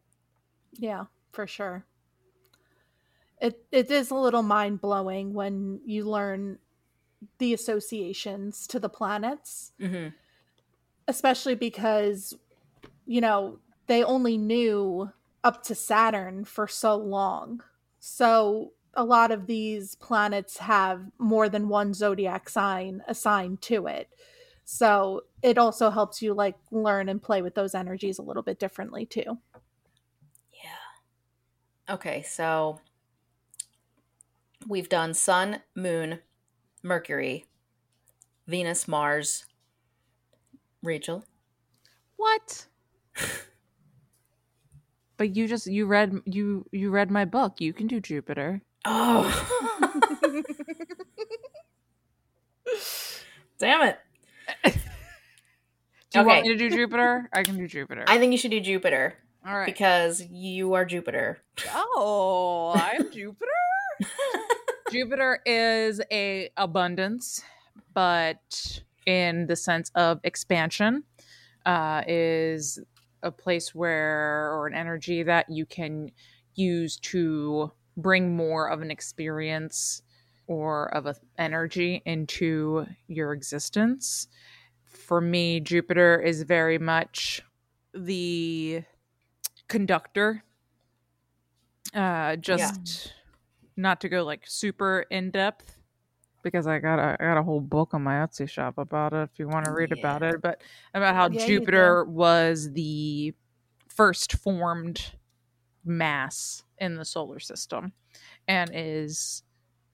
Yeah, for sure. It it is a little mind blowing when you learn the associations to the planets, Mm-hmm. especially because, you know, they only knew up to Saturn for so long. So a lot of these planets have more than one zodiac sign assigned to it. So it also helps you like learn and play with those energies a little bit differently too. Yeah. Okay, so we've done Sun, Moon, Mercury, Venus, Mars. Rachel? What? But you just you read you you read my book. You can do Jupiter. Oh. Damn it. Do you Okay. want me to do Jupiter? I can do Jupiter. I think you should do Jupiter. All right. Because you are Jupiter. Oh, I'm Jupiter. Jupiter is a abundance, but in the sense of expansion, uh, is a place where, or an energy that you can use to bring more of an experience or of an energy into your existence. For me, Jupiter is very much the conductor. Uh, just yeah. not to go like super in depth, because I got a I got a whole book on my Etsy shop about it if you want to read yeah. about it. But about how yeah, Jupiter was the first formed mass in the solar system, and is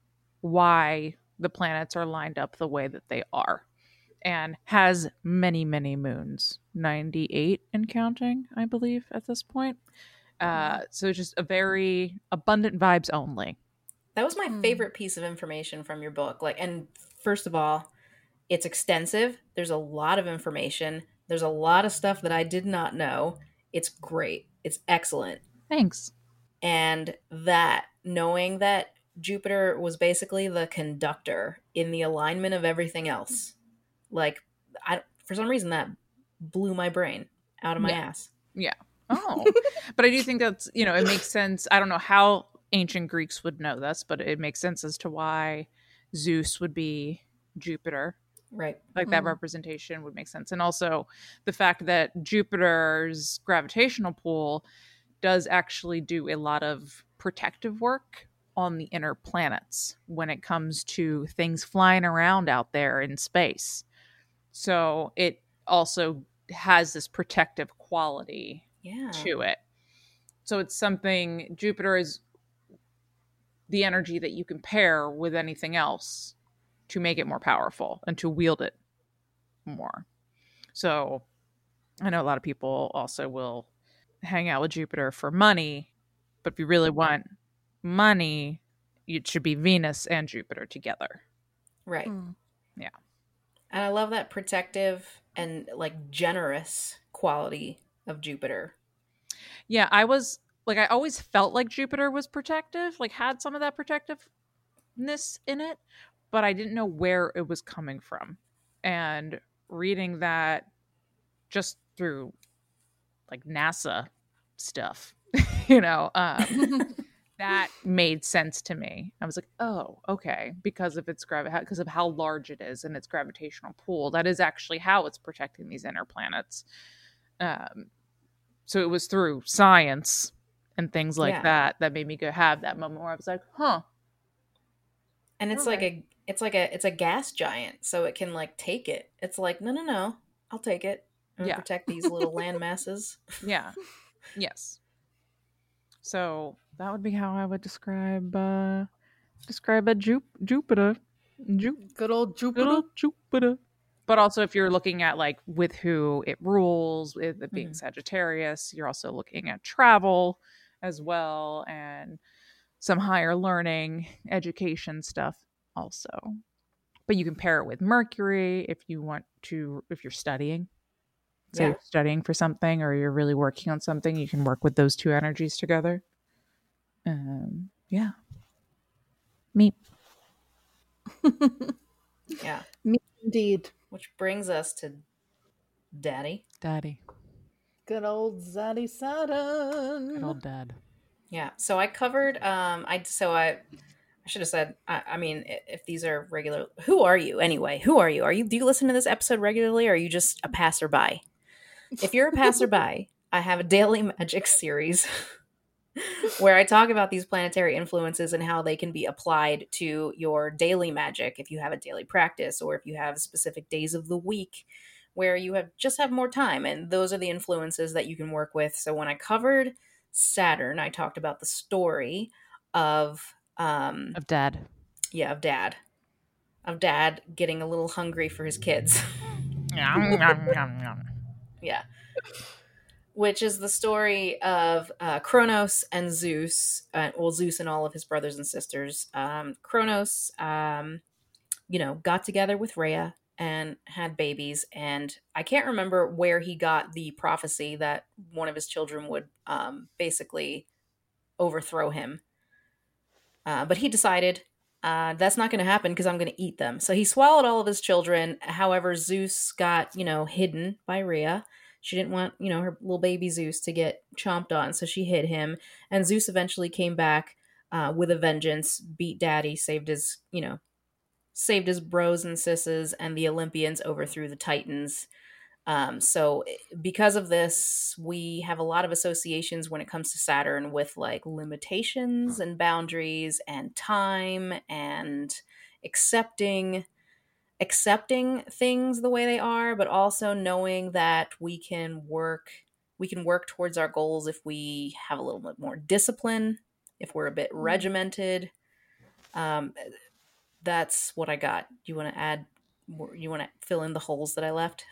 why the planets are lined up the way that they are, and has many many moons, ninety-eight and counting, I believe, at this point. Uh, so just a very abundant vibes only. That was my mm. favorite piece of information from your book. Like, and first of all, it's extensive. There's a lot of information. There's a lot of stuff that I did not know. It's great. It's excellent. Thanks. And that, knowing that Jupiter was basically the conductor in the alignment of everything else, like, I, for some reason that blew my brain out of my yeah. ass. Yeah. Oh, but I do think that's, you know, it makes sense. I don't know how ancient Greeks would know this, but it makes sense as to why Zeus would be Jupiter. Right. Like mm. that representation would make sense. And also the fact that Jupiter's gravitational pull does actually do a lot of protective work on the inner planets when it comes to things flying around out there in space. So it also has this protective quality yeah. to it. So it's something, Jupiter is the energy that you can pair with anything else to make it more powerful and to wield it more. So I know a lot of people also will hang out with Jupiter for money, but if you really want money, it should be Venus and Jupiter together. Right. Mm. Yeah. And I love that protective and like generous quality of Jupiter. Yeah, I was like, I always felt like Jupiter was protective, like had some of that protectiveness in it, but I didn't know where it was coming from. And reading that just through like NASA stuff, you know, um, that made sense to me. I was like, oh, okay, because of its gravi- because of how large it is and its gravitational pull, that is actually how it's protecting these inner planets. Um, so it was through science and things like yeah. that that made me go have that moment where I was like, huh. And it's okay. like a, it's like a, it's a gas giant, so it can like take it. It's like, no, no, no, I'll take it and yeah. protect these little land masses. Yeah. Yes. So that would be how I would describe uh, describe a Ju- Jupiter. Ju- Good old Jupiter. Good old Jupiter. But also, if you're looking at like with who it rules, with it being mm-hmm. Sagittarius, you're also looking at travel as well, and some higher learning, education stuff also. But you can pair it with Mercury if you want to, if you're studying. So yeah. you're studying for something or you're really working on something, you can work with those two energies together. Um, yeah. Me. Yeah. Me indeed. Which brings us to Daddy. Daddy. Good old Zaddy Saturn. Good old Dad. Yeah. So I covered, um, I, so I, I should have said, I, I mean, if these are regular, who are you anyway? Who are you? Are you, do you listen to this episode regularly or are you just a passerby? If you're a passerby, I have a daily magic series where I talk about these planetary influences and how they can be applied to your daily magic if you have a daily practice or if you have specific days of the week where you have just have more time. And those are the influences that you can work with. So when I covered Saturn, I talked about the story of... Um, of Dad. Yeah, of Dad. Of Dad getting a little hungry for his kids. Yeah. Which is the story of uh, Kronos and Zeus, uh, well, Zeus and all of his brothers and sisters. Um, Kronos, um, you know, got together with Rhea and had babies. And I can't remember where he got the prophecy that one of his children would um, basically overthrow him. Uh, but he decided uh, that's not going to happen because I'm going to eat them. So he swallowed all of his children. However, Zeus got, you know, hidden by Rhea. She didn't want, you know, her little baby Zeus to get chomped on, so she hid him. And Zeus eventually came back uh, with a vengeance, beat Daddy, saved his, you know, saved his bros and sisses, and the Olympians overthrew the Titans. Um, so because of this, we have a lot of associations when it comes to Saturn with like limitations and boundaries and time and accepting accepting things the way they are, but also knowing that we can work we can work towards our goals if we have a little bit more discipline, if we're a bit Mm. regimented. Um, that's what I got. You want to add? You want to fill in the holes that I left?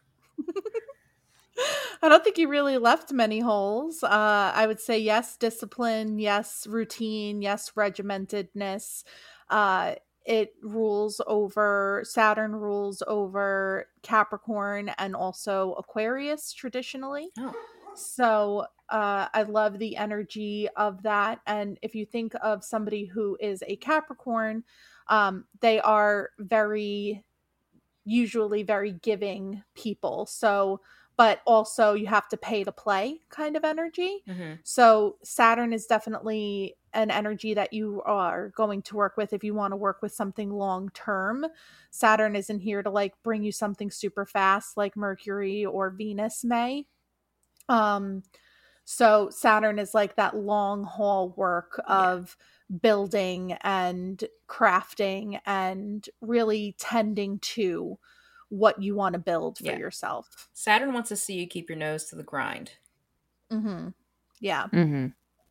I don't think you really left many holes. Uh, I would say yes, discipline, yes, routine, yes, regimentedness. Uh, it rules over, Saturn rules over Capricorn and also Aquarius traditionally. Oh, So uh, I love the energy of that. And if you think of somebody who is a Capricorn, um, they are very, usually very giving people. So, but also you have to pay to play kind of energy. mm-hmm. So Saturn is definitely an energy that you are going to work with if you want to work with something long term. Saturn isn't here to like bring you something super fast like Mercury or Venus may. Um, so Saturn is like that long haul work of yeah. building and crafting and really tending to what you want to build for yeah. yourself. Saturn wants to see you keep your nose to the grind. Mm-hmm. Yeah. Mm-hmm.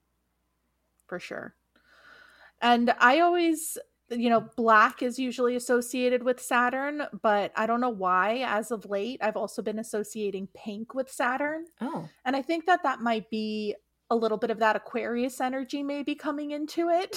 For sure. And I always, you know, black is usually associated with Saturn, but I don't know why. As of late, I've also been associating pink with Saturn. Oh. And I think that that might be a little bit of that Aquarius energy maybe coming into it.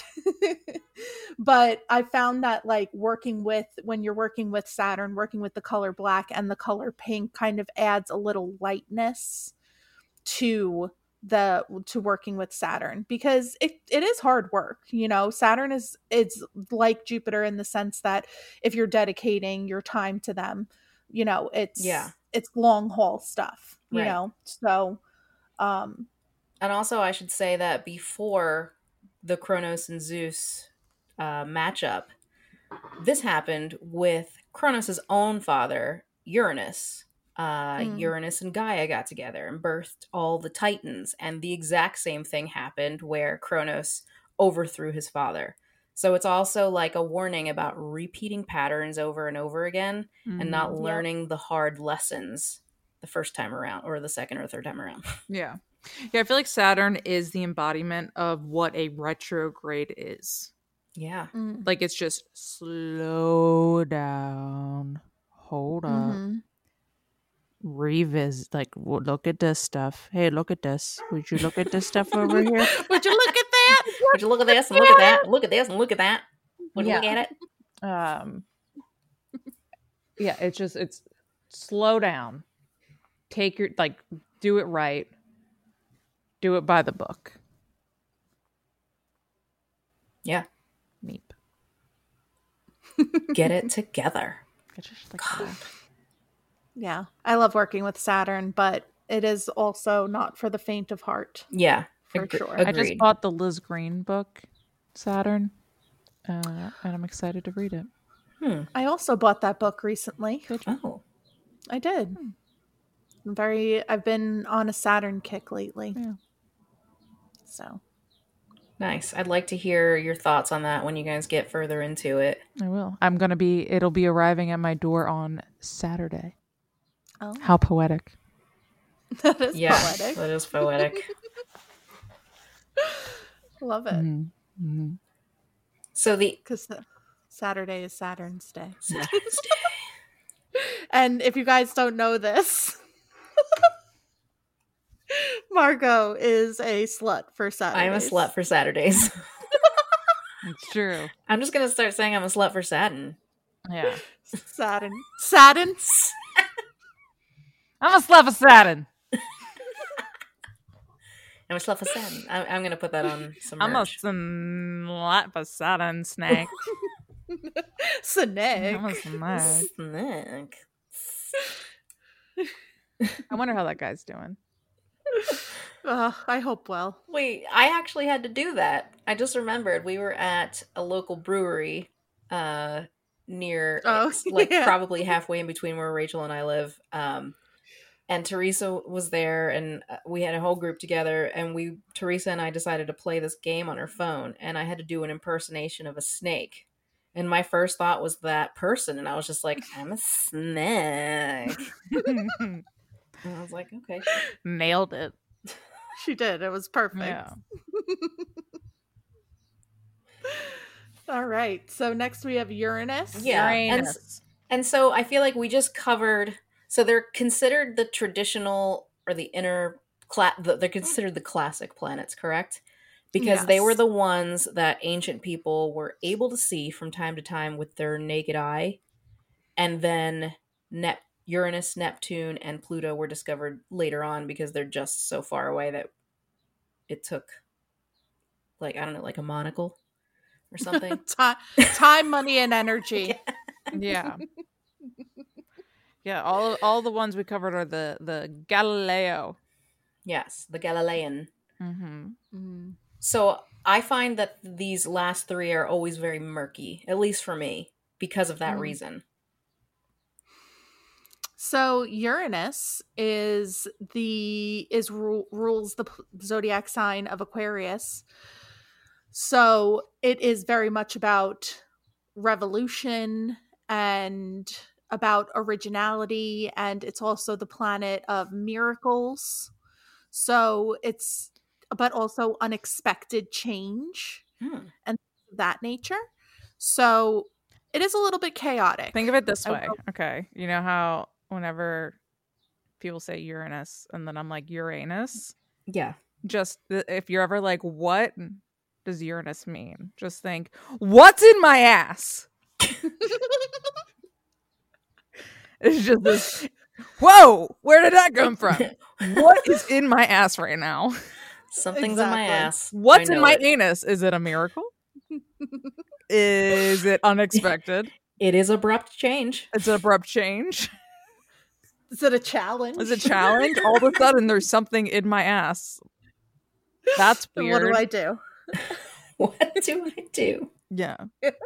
But I found that like working with, when you're working with Saturn, working with the color black and the color pink kind of adds a little lightness to the to working with Saturn, because it, it is hard work. You know, Saturn is, it's like Jupiter in the sense that if you're dedicating your time to them, you know, it's yeah it's long haul stuff, you right. know. So um and also I should say that before the Kronos and Zeus uh matchup, this happened with Kronos' own father, Uranus. Uh, mm. Uranus and Gaia got together and birthed all the Titans, and the exact same thing happened where Kronos overthrew his father. So it's also like a warning about repeating patterns over and over again mm, and not learning yep. the hard lessons the first time around or the second or third time around. Yeah. Yeah, I feel like Saturn is the embodiment of what a retrograde is. Yeah. Mm. Like it's just slow down, hold up. Mm-hmm. Revisit, like, look at this stuff. Hey, look at this. Would you look at this stuff over here? Would you look at that? Would you look at this and look at that? Look at this and look at that. Would you yeah. look at it? Um, yeah, it's just, it's slow down. Take your, like, do it right. Do it by the book. Yeah. Meep. Get it together. Get your shit together. Yeah, I love working with Saturn, but it is also not for the faint of heart. Yeah, for ag- sure. Agreed. I just bought the Liz Green book, Saturn, uh, and I'm excited to read it. Hmm. I also bought that book recently. Oh, I did. Hmm. I'm very. I've been on a Saturn kick lately. Yeah. So nice. I'd like to hear your thoughts on that when you guys get further into it. I will. I'm gonna be. It'll be arriving at my door on Saturday. Oh. How poetic. That is yeah, poetic. That is poetic. Love it. Mm-hmm. Mm-hmm. So the... Because Saturday is Saturn's day. Saturn's day. And if you guys don't know this, Margot is a slut for Saturdays. I'm a slut for Saturdays. It's true. I'm just going to start saying I'm a slut for Saturn. Yeah. Saturn. Saturn? I'm a slut for Saturn. I'm a slut for Saturn. I'm, I'm going to put that on some merch. I'm a slut for Saturn snake. Snake. I'm a snake. Snake. I wonder how that guy's doing. Uh, I hope well. Wait, I actually had to do that. I just remembered we were at a local brewery uh, near, oh, like yeah. probably halfway in between where Rachel and I live. Um, and Teresa was there, and uh, we had a whole group together, and we Teresa and I decided to play this game on her phone, and I had to do an impersonation of a snake. And my first thought was that person, and I was just like, I'm a snake. And I was like, okay. Nailed it. She did. It was perfect. Yeah. All right. So next we have Uranus. Yeah. And, Uranus. and so I feel like we just covered, so they're considered the traditional or the inner, cla- the, they're considered the classic planets, correct? Because they Yes. were the ones that ancient people were able to see from time to time with their naked eye. And then Nep- Uranus, Neptune, and Pluto were discovered later on because they're just so far away that it took, like, I don't know, like a monocle or something. time, time, money, and energy. Yeah. Yeah, all all the ones we covered are the the Galileo. Yes, the Galilean. Mm-hmm. Mm. So I find that these last three are always very murky, at least for me, because of that Mm. reason. So Uranus is the is ru- rules the p- zodiac sign of Aquarius. So it is very much about revolution and about originality, and it's also the planet of miracles. So it's but also unexpected change Hmm. and that nature. So it is a little bit chaotic. Think of it this I way. will- Okay. You know how whenever people say Uranus and then I'm like Uranus, Yeah. just th- if you're ever like, what does Uranus mean? Just think, what's in my ass? It's just this, whoa, where did that come from? What is in my ass right now? Something's in my Exactly. ass. What's I in know my it. anus? Is it a miracle? Is it unexpected? It is abrupt change. It's an abrupt change. Is it a challenge? Is it a challenge? All of a sudden, there's something in my ass. That's Then weird. What do I do? What do I do? Yeah.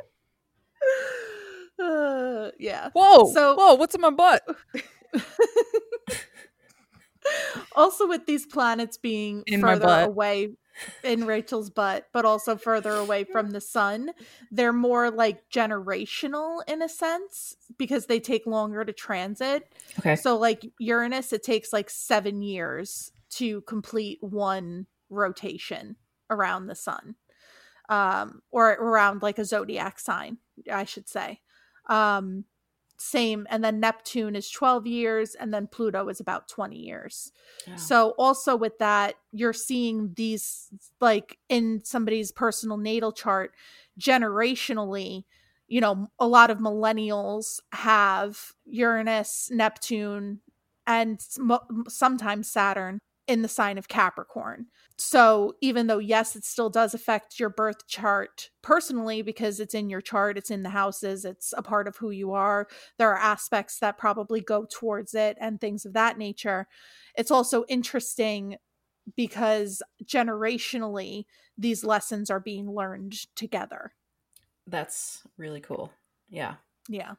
Uh, yeah. Whoa. So- whoa. What's in my butt? Also, with these planets being In my further butt. away in Rachel's butt, but also further away from the sun, they're more like generational in a sense because they take longer to transit. Okay. So, like Uranus, it takes like seven years to complete one rotation around the sun, um, or around like a zodiac sign, I should say. Um, same, and then Neptune is twelve years, and then Pluto is about twenty years. Oh. So also with that, you're seeing these like in somebody's personal natal chart generationally, you know, a lot of millennials have Uranus, Neptune, and m- sometimes Saturn in the sign of Capricorn. So even though, yes, it still does affect your birth chart personally because it's in your chart, it's in the houses, it's a part of who you are. There are aspects that probably go towards it and things of that nature. It's also interesting because generationally, these lessons are being learned together. That's really cool. Yeah. Yeah.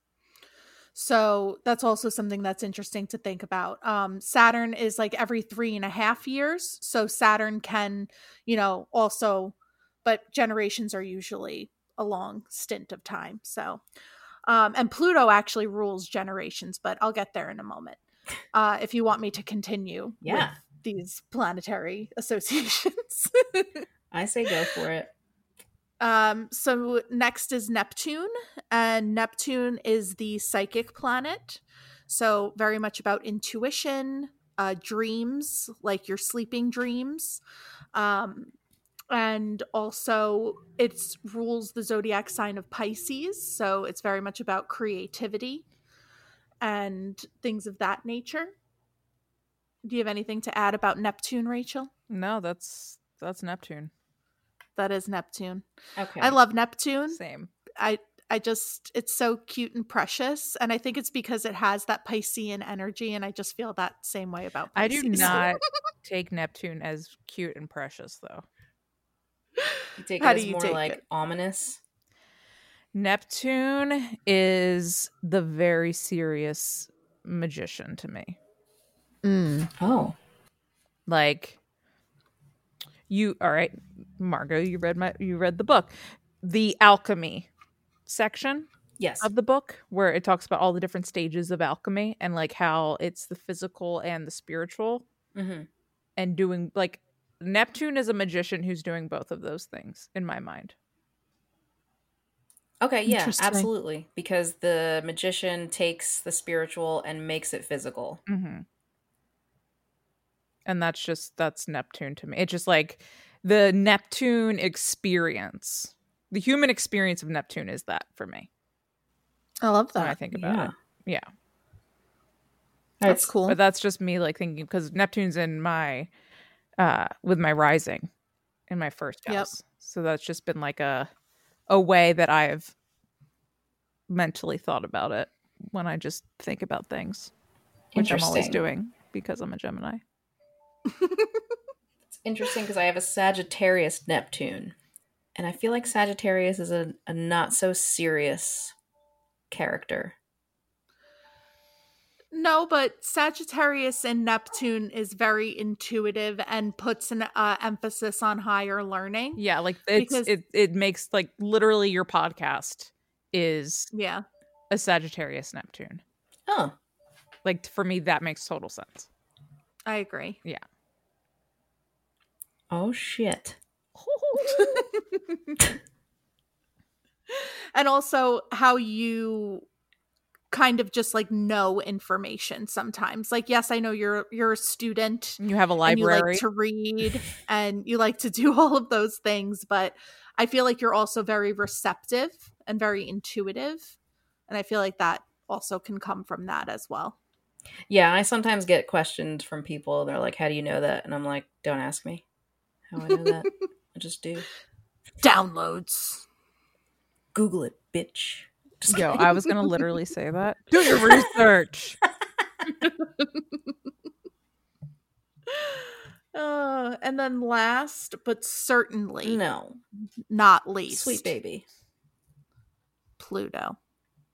So that's also something that's interesting to think about. Um, Saturn is like every three and a half years. So Saturn can, you know, also, but generations are usually a long stint of time. So, um, and Pluto actually rules generations, but I'll get there in a moment. Uh, if you want me to continue Yeah. with these planetary associations. I say go for it. Um, so next is Neptune, and Neptune is the psychic planet. So very much about intuition, uh, dreams, like your sleeping dreams. Um, and also it rules the zodiac sign of Pisces. So it's very much about creativity and things of that nature. Do you have anything to add about Neptune, Rachel? No, that's that's Neptune. That is Neptune. Okay. I love Neptune. Same. I I just it's so cute and precious, and I think it's because it has that Piscean energy, and I just feel that same way about I Pisces. do not take Neptune as cute and precious, though. You take How it do as you more take like it? ominous. Neptune is the very serious magician to me. Mm. Oh. Like, you, all right, Margot, you read my, you read the book. The alchemy section Yes. of the book, where it talks about all the different stages of alchemy and like how it's the physical and the spiritual, Mm-hmm. and doing like Neptune is a magician who's doing both of those things in my mind. Okay, yeah, Interesting. absolutely. Because the magician takes the spiritual and makes it physical. Mm-hmm. And that's just, that's Neptune to me. It's just like the Neptune experience. The human experience of Neptune is that for me. I love When I that. think about Yeah. it. Yeah. That's It's- cool. But that's just me like thinking, because Neptune's in my, uh, with my rising in my first Yep. house. So that's just been like a, a way that I've mentally thought about it when I just think about things, which I'm always Interesting. doing because I'm a Gemini. It's interesting because I have a Sagittarius Neptune. And I feel like Sagittarius is a, a not so serious character. No, but Sagittarius and Neptune is very intuitive and puts an uh, emphasis on higher learning. Yeah, like it's Because- it it makes like literally your podcast is Yeah. a Sagittarius Neptune. Oh. Like for me that makes total sense. I agree. Yeah. Oh, shit. And also how you kind of just like know information sometimes. Like, yes, I know you're you're a student You have a and you library. like to read and you like to do all of those things, but I feel like you're also very receptive and very intuitive. And I feel like that also can come from that as well. Yeah, I sometimes get questions from people. They're like, how do you know that? And I'm like, don't ask me how I know that. I just do. Downloads. Google it, bitch. Just Yo, kidding. I was gonna literally say that. Do your research. Uh, and then last, but certainly No. not least, Sweet baby. Pluto.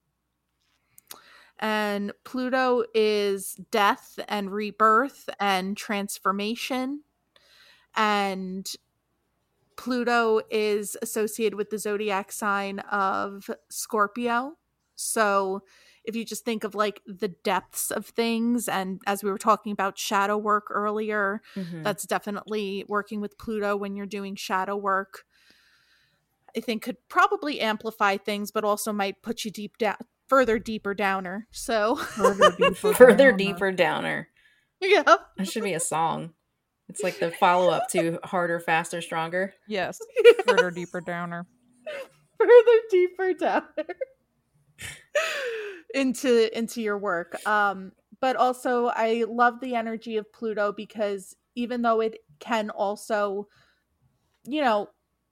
And Pluto is death and rebirth and transformation. And Pluto is associated with the zodiac sign of Scorpio. So if you just think of like the depths of things, and as we were talking about shadow work earlier, Mhm. that's definitely working with Pluto when you're doing shadow work. I think could probably amplify things, but also might put you deep down, further deeper downer. So Further deeper. Further down. deeper downer. yeah, That should be a song. It's like the follow up to Harder, Faster, Stronger. Yes. Further deeper downer. further deeper downer into into your work. Um, but also I love the energy of Pluto because even though it can also, you know,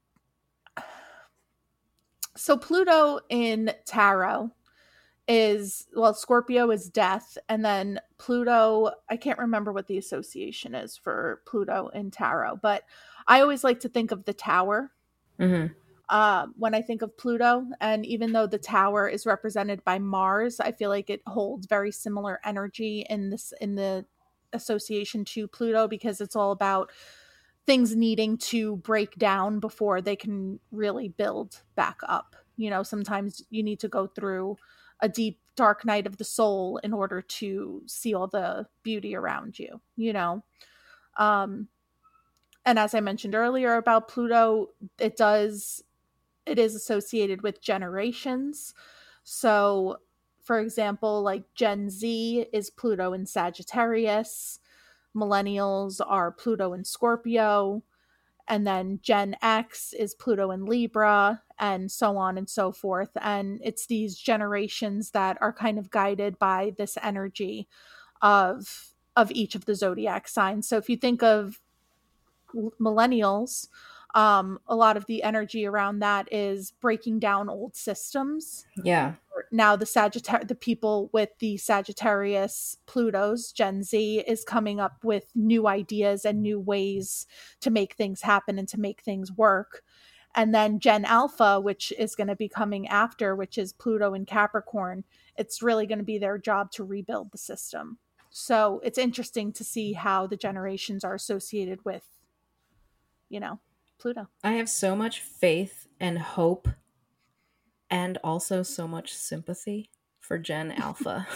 so Pluto in tarot is, well, Scorpio is death, and then Pluto, I can't remember what the association is for Pluto in tarot, but I always like to think of the tower Mm-hmm. uh, when I think of Pluto. And even though the tower is represented by Mars, I feel like it holds very similar energy in this in the association to Pluto, because it's all about things needing to break down before they can really build back up. You know, sometimes you need to go through a deep dark night of the soul in order to see all the beauty around you, you know. Um and as I mentioned earlier about Pluto, it does it is associated with generations. So for example, like Gen Z is Pluto in Sagittarius, millennials are Pluto in Scorpio, and then Gen X is Pluto in Libra, and so on and so forth. And it's these generations that are kind of guided by this energy of of each of the zodiac signs. So if you think of millennials, um, a lot of the energy around that is breaking down old systems. Yeah. Now the Sagittar- the people with the Sagittarius Plutos, Gen Z, is coming up with new ideas and new ways to make things happen and to make things work. And then Gen Alpha, which is going to be coming after, which is Pluto in Capricorn, it's really going to be their job to rebuild the system. So it's interesting to see how the generations are associated with, you know, Pluto. I have so much faith and hope and also so much sympathy for Gen Alpha.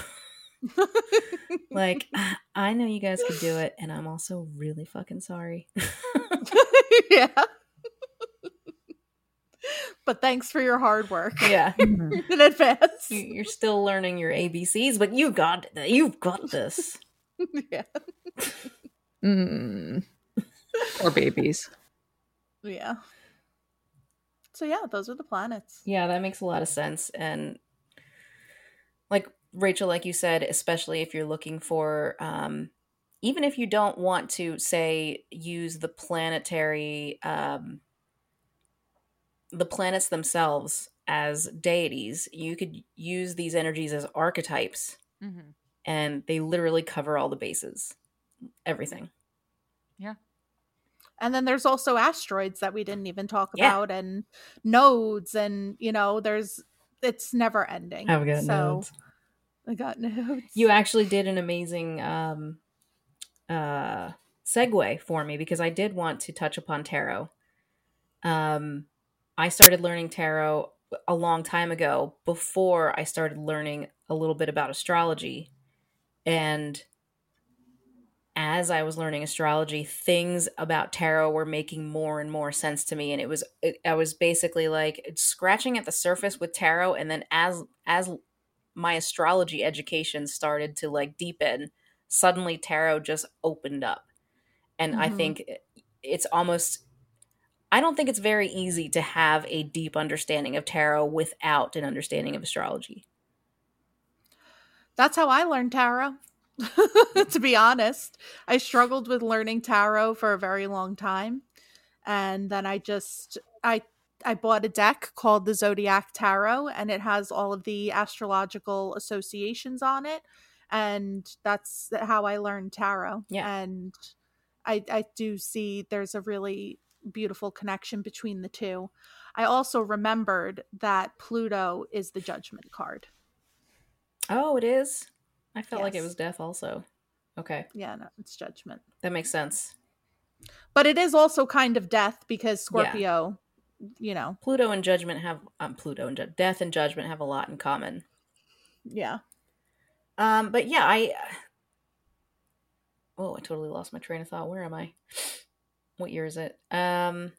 Like, I know you guys could do it, and I'm also really fucking sorry. Yeah. But thanks for your hard work. Yeah. In advance. You're still learning your A B Cs, but you got you've got this. Yeah. Mm. Or babies. Yeah. So yeah, those are the planets. Yeah, that makes a lot of sense. And like Rachel, like you said, especially if you're looking for, um, even if you don't want to, say, use the planetary, um, the planets themselves as deities, you could use these energies as archetypes. Mm-hmm. And they literally cover all the bases. Everything. Yeah. And then there's also asteroids that we didn't even talk Yeah. about, and nodes, and you know, there's it's never ending. I've got so nodes. I got nodes. You actually did an amazing um, uh, segue for me, because I did want to touch upon tarot. Um, I started learning tarot a long time ago, before I started learning a little bit about astrology. And as I was learning astrology, things about tarot were making more and more sense to me. And it was, it, I was basically like scratching at the surface with tarot. And then as, as my astrology education started to like deepen, suddenly tarot just opened up. And mm-hmm. I think it's almost, I don't think it's very easy to have a deep understanding of tarot without an understanding of astrology. That's how I learned tarot. To be honest, I struggled with learning tarot for a very long time. And then I just, I, I bought a deck called the Zodiac Tarot, and it has all of the astrological associations on it. And that's how I learned tarot. Yeah. And I, I do see there's a really beautiful connection between the two. I also remembered that Pluto is the Judgment card. Oh, it is? I felt yes. like it was death also. Okay. Yeah, no, it's Judgment. That makes sense. But it is also kind of death, because Scorpio, yeah. you know. Pluto and Judgment have, um, Pluto and Ju- Death and Judgment have a lot in common. Yeah. Um, but yeah, I, oh, I totally lost my train of thought. Where am I? What year is it? Um,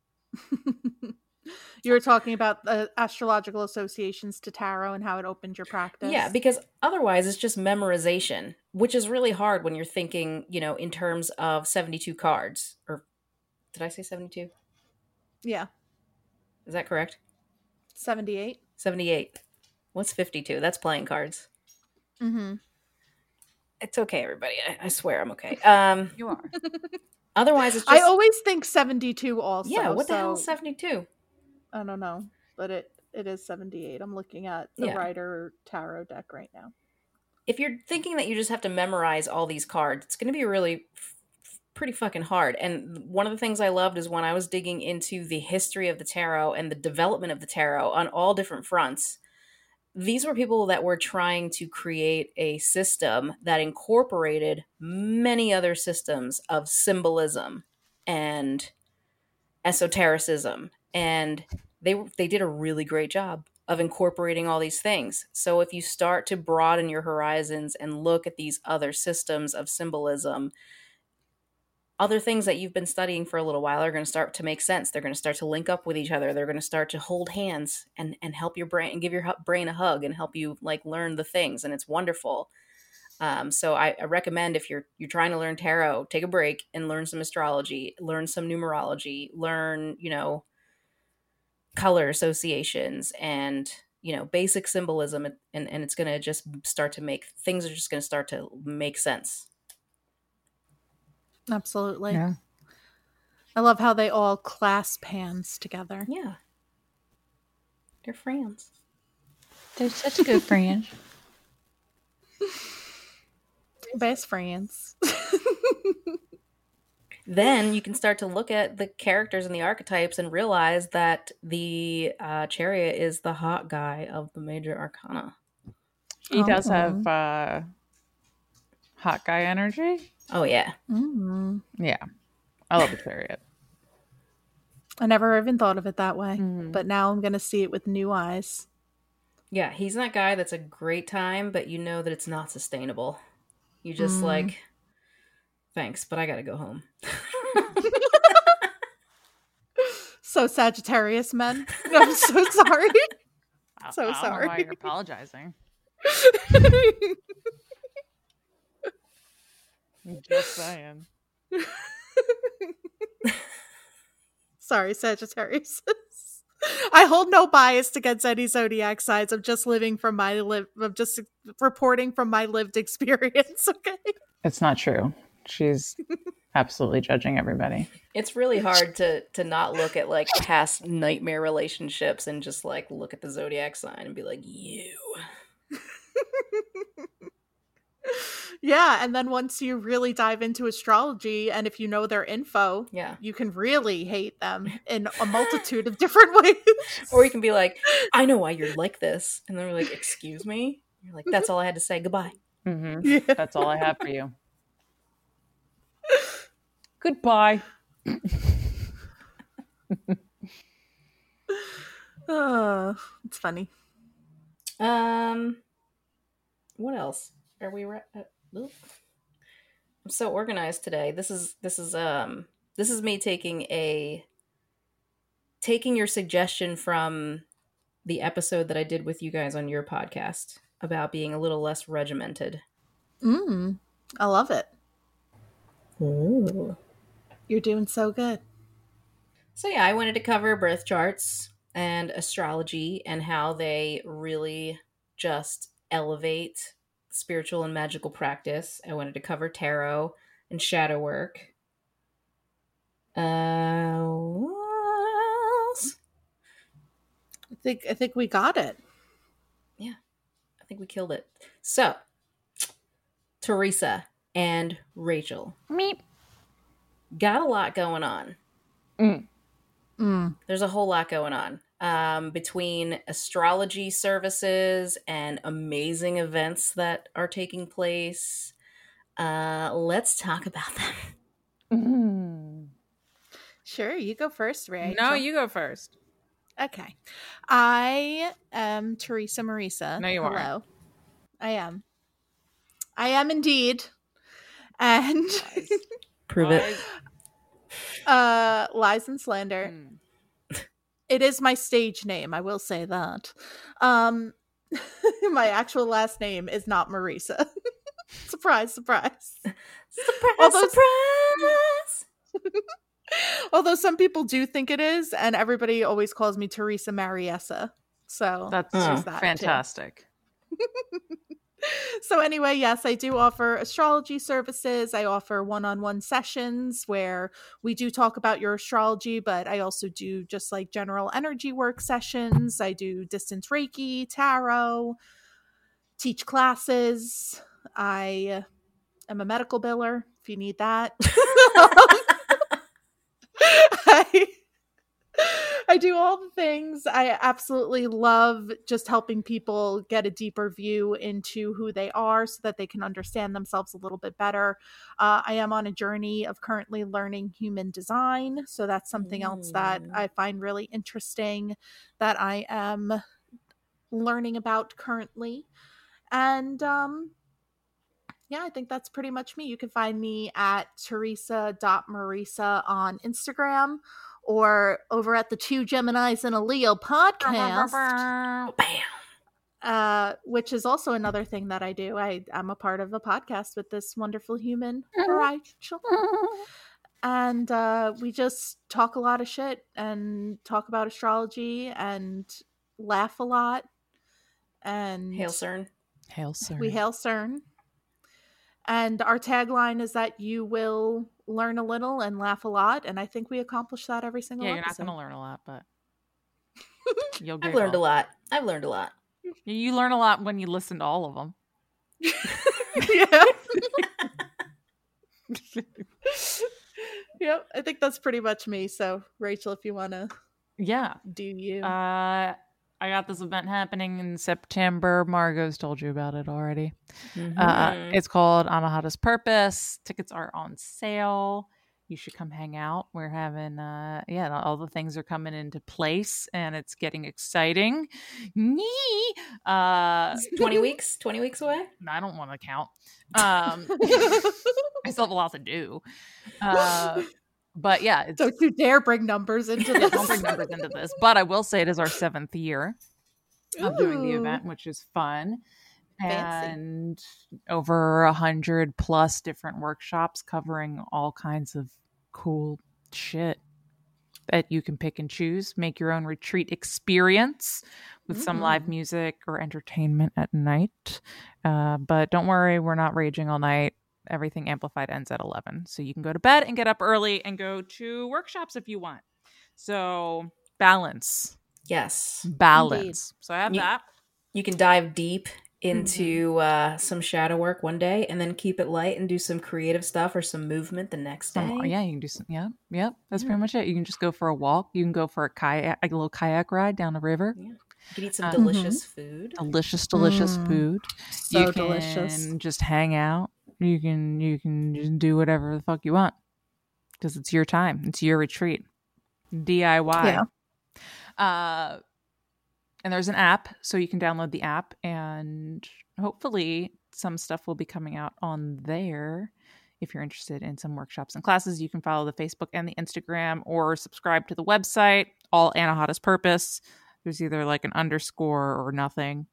You were talking about the astrological associations to tarot and how it opened your practice. Yeah, because otherwise it's just memorization, which is really hard when you're thinking, you know, in terms of seventy-two cards. Or did I say seventy-two? Yeah. Is that correct? seventy-eight. seventy-eight. What's fifty-two? That's playing cards. Mm-hmm. It's okay, everybody. I, I swear I'm okay. Um, you are. Otherwise, it's just... I always think seventy-two also. Yeah, what the so... hell is seventy-two? I don't know, but it, it is seventy-eight. I'm looking at the yeah. Rider Tarot deck right now. If you're thinking that you just have to memorize all these cards, it's going to be really f- pretty fucking hard. And one of the things I loved is when I was digging into the history of the tarot and the development of the tarot on all different fronts, these were people that were trying to create a system that incorporated many other systems of symbolism and esotericism. And they they did a really great job of incorporating all these things. So if you start to broaden your horizons and look at these other systems of symbolism, other things that you've been studying for a little while are going to start to make sense. They're going to start to link up with each other. They're going to start to hold hands and, and help your brain and give your brain a hug and help you like learn the things. And it's wonderful. Um, so I, I recommend if you're you're trying to learn tarot, take a break and learn some astrology, learn some numerology, learn, you know, color associations and, you know, basic symbolism. And, and it's going to just start to make, things are just going to start to make sense. Absolutely. Yeah. I love how they all clasp hands together. Yeah. They're friends. They're such good friends. Best friends. Then you can start to look at the characters and the archetypes and realize that the uh, Chariot is the hot guy of the major arcana. He oh. does have uh, Hot guy energy? Oh, yeah. Mm. Yeah. I love a chariot. I never even thought of it that way, Mhm. but now I'm going to see it with new eyes. Yeah, he's that guy that's a great time, but you know that it's not sustainable. You just Mm. like, thanks, but I gotta go home. So Sagittarius men. I'm so sorry. I, So I don't sorry. know why you're apologizing. Just saying. Sorry, Sagittarius. I hold no bias against any zodiac signs. I'm just living from my live. I'm just reporting from my lived experience. Okay. It's not true. She's absolutely judging everybody. It's really hard to to not look at like past nightmare relationships and just like look at the zodiac sign and be like, you. Yeah, and then once you really dive into astrology, and if you know their info, Yeah. you can really hate them in a multitude of different ways. Or you can be like, I know why you're like this. And then we're like, excuse me? You're like, that's all I had to say. Goodbye. Mm-hmm. Yeah. That's all I have for you. Goodbye. Uh, it's funny. Um, what else? Are we re- uh, oop. I'm so organized today. This is this is um this is me taking a taking your suggestion from the episode that I did with you guys on your podcast about being a little less regimented. Mm, I love it. Ooh. You're doing so good. So yeah, I wanted to cover birth charts and astrology and how they really just elevate spiritual and magical practice. I wanted to cover tarot and shadow work. Uh, what else? I think I think we got it. Yeah, I think we killed it. So, Teresa and Rachel. Meep. Got a lot going on. Mm. Mm. There's a whole lot going on. Um, between astrology services and amazing events that are taking place. Uh, let's talk about them. Mm. Sure, you go first, Rachel. No, you go first. Okay. I am Teresa Marisa. No, you Hello. aren't. I am. I am indeed. And Prove it. uh lies and slander. Mm. It is my stage name, I will say that. Um my actual last name is not Marisa. Surprise, surprise. Surprise, Although- surprise! Although some people do think it is, and everybody always calls me Teresa Mariessa. So That's there's that too. fantastic. So anyway, yes, I do offer astrology services. I offer one-on-one sessions where we do talk about your astrology, but I also do just like general energy work sessions. I do distance Reiki, tarot, teach classes. I am a medical biller if you need that. I, I do all the things. I absolutely love just helping people get a deeper view into who they are so that they can understand themselves a little bit better. Uh, I am on a journey of currently learning human design. So that's something else that Mm. I find really interesting that I am learning about currently. And um, yeah, I think that's pretty much me. You can find me at teresa dot marisa on Instagram or over at the Two Geminis and a Leo podcast, Bam! uh, which is also another thing that I do. I, I'm a part of a podcast with this wonderful human, Rachel. And uh, we just talk a lot of shit and talk about astrology and laugh a lot. And Hail, CERN. Hail, sir. we hail CERN. And our tagline is that you will learn a little and laugh a lot. And I think we accomplish that every single Yeah, you're not episode. going to learn a lot, but you'll I've giggle. learned a lot. I've learned a lot. You learn a lot when you listen to all of them. Yeah. Yep. I think that's pretty much me. So, Rachel, if you want to Yeah. do you. Uh, I got this event happening in September. Margot's told you about it already. Mhm. Uh, it's called Anahata's Purpose. Tickets are on sale. You should come hang out. We're having, uh, yeah, all the things are coming into place, and it's getting exciting. Nee. Uh, twenty weeks, twenty weeks away. I don't want to count. Um, I still have a lot to do. Uh, but yeah, it's, Don't you dare bring numbers into yeah, this. don't bring numbers into this. But I will say it is our seventh year of doing the Ooh. event, which is fun. Fancy. And over a hundred plus different workshops covering all kinds of cool shit that you can pick and choose. Make your own retreat experience with some live Mm. music or entertainment at night. Uh, but don't worry, we're not raging all night. Everything Amplified ends at eleven. So you can go to bed and get up early and go to workshops if you want. So balance. Yes. Balance. So I have You- that. You can dive deep into uh, some shadow work one day and then keep it light and do some creative stuff or some movement the next day. Some, yeah, you can do some. Yeah, yeah. That's Yeah. pretty much it. You can just go for a walk. You can go for a kayak, a little kayak ride down the river. Yeah. You can eat some Uh, delicious food. Delicious, delicious Mm. food. So you can delicious. just hang out. You can you can just do whatever the fuck you want because it's your time. It's your retreat. D I Y. Yeah. Uh, and there's an app, so you can download the app, and hopefully some stuff will be coming out on there. If you're interested in some workshops and classes, you can follow the Facebook and the Instagram or subscribe to the website, all Anahata's Purpose. There's either like an underscore or nothing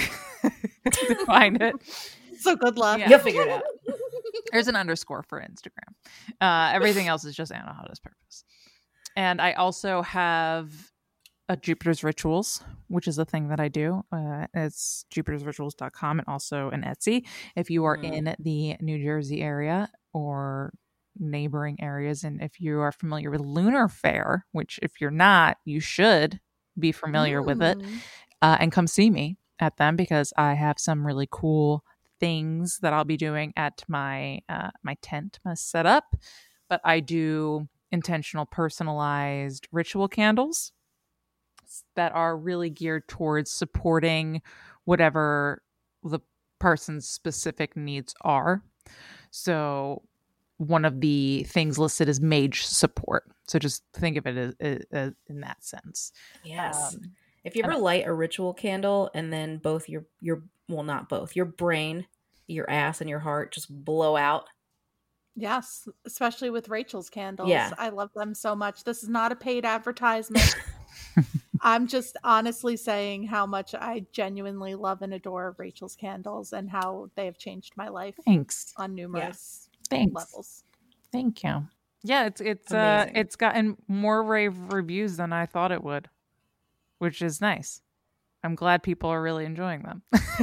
to find it. So good luck. Yeah. You'll figure it out. There's an underscore for Instagram. Uh, everything else is just Anahata's Purpose. And I also have a Jupiter's Rituals, which is a thing that I do. Uh, it's jupiters rituals dot com and also an Etsy. If you are Mm. in the New Jersey area or neighboring areas, and if you are familiar with Lunar Fair, which if you're not, you should be familiar with it, Mm. uh, and come see me at them because I have some really cool things that I'll be doing at my uh, my tent, my setup. But I do intentional, personalized ritual candles that are really geared towards supporting whatever the person's specific needs are. So one of the things listed is mage support. So just think of it as, as, as in that sense. Yes. Um, If you ever light a ritual candle and then both your your well not both your brain, your ass, and your heart just blow out. Yes, especially with Rachel's candles. Yeah. I love them so much. This is not a paid advertisement. I'm just honestly saying how much I genuinely love and adore Rachel's candles and how they have changed my life Thanks. on numerous Thanks. levels. Thank you. Yeah, it's it's uh Amazing. it's gotten more rave reviews than I thought it would, which is nice. I'm glad people are really enjoying them.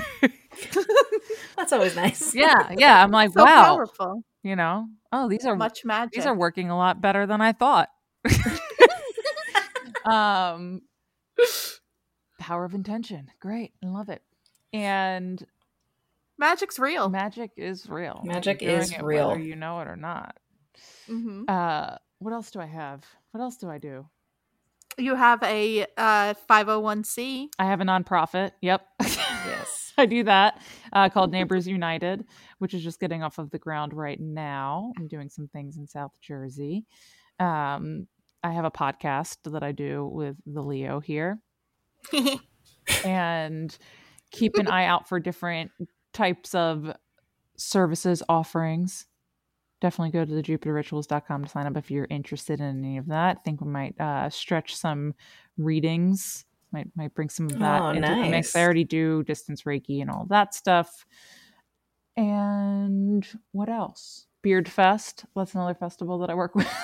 That's always nice. yeah, yeah. I'm like, So wow, powerful. you know, oh, these are Much magic. these are working a lot better than I thought. um, power of intention, great, I love it. And Magic's real. magic is real. Magic You're doing is it real. whether you know it or not. hmm Uh, what else do I have? What else do I do? You have a uh, five oh one c. I have a nonprofit. Yep. Yes. I do that uh, called Neighbors United, which is just getting off of the ground right now. I'm doing some things in South Jersey. Um, I have a podcast that I do with the Leo here, and keep an eye out for different types of services offerings. Definitely go to the jupiter rituals dot com to sign up if you're interested in any of that. I think we might uh, stretch some readings. Might might bring some of that Oh, into the mix. nice. I already do distance Reiki and all that stuff. And what else? Beard Fest. That's another festival that I work with.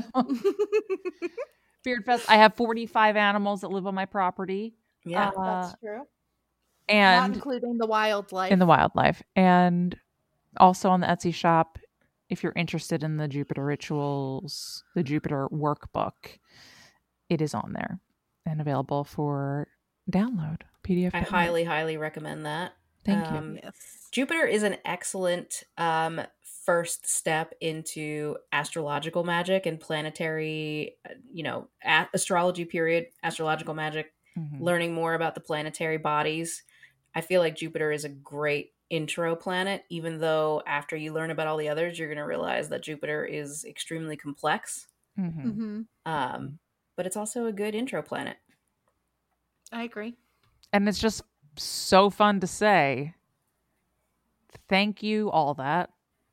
Beard Fest. I have forty-five animals that live on my property. Yeah. Uh, That's true. Not and including the wildlife. in the wildlife. And also on the Etsy shop, if you're interested in the Jupiter Rituals, the Jupiter workbook, it is on there and available for download. P D F. I download. highly, highly recommend that. Thank you. Um, Yes. Jupiter is an excellent um, first step into astrological magic and planetary, uh, you know, a- astrology period, astrological magic. Mhm. learning more about the planetary bodies. I feel like Jupiter is a great intro planet, even though after you learn about all the others, you're going to realize that Jupiter is extremely complex. Mhm. Mm-hmm. Um, but it's also a good intro planet. I agree. And it's just so fun to say. Thank you, all that.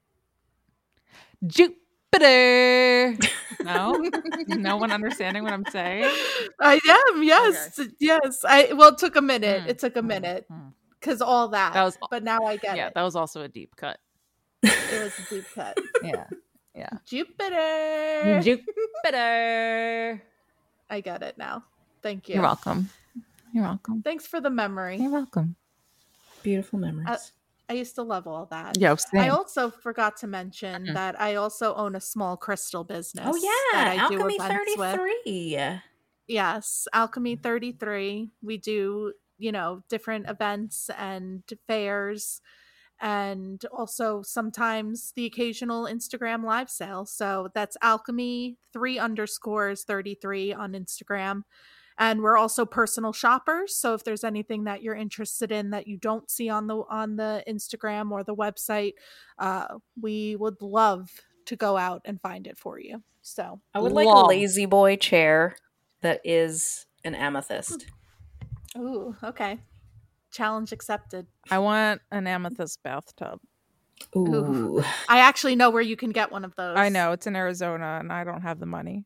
Jupiter. No, no one understanding what I'm saying. I am. Yes, yes. I well, it took a minute. Mm, It took a mm, minute mm. because all that. That was- but now I get Yeah, it. that was also a deep cut. It was a deep cut. Yeah, yeah. Jupiter. Jupiter. I get it now. Thank you. You're welcome. You're welcome. Thanks for the memory. You're welcome. Beautiful memories. Uh, I used to love all that. Yeah, same. I also forgot to mention Mhm. that I also own a small crystal business. oh that yeah, I do Alchemy events with. thirty-three. Yes, Alchemy thirty-three. We do, you know, different events and fairs, and also sometimes the occasional Instagram live sale. So that's Alchemy three underscores thirty-three on Instagram. And we're also personal shoppers. So if there's anything that you're interested in that you don't see on the on the Instagram or the website, uh, we would love to go out and find it for you. So I would like a Love. lazy boy chair that is an amethyst. ooh, okay. Challenge accepted. I want an amethyst bathtub. Ooh. I actually know where you can get one of those. I know it's in Arizona, and I don't have the money.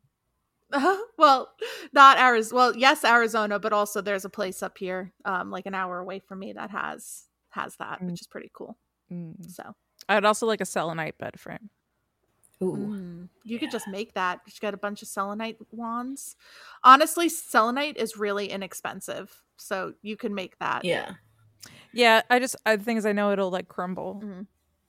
well, not Arizona. Well, yes, Arizona, but also there's a place up here, um, like an hour away from me that has has that, Mm. which is pretty cool. Mm. So I'd also like a selenite bed frame. Ooh. mm, you could just make that. Just get a bunch of selenite wands. Honestly, selenite is really inexpensive, so you can make that. Yeah. Yeah, I just I, the thing is I know it'll like crumble. Mhm.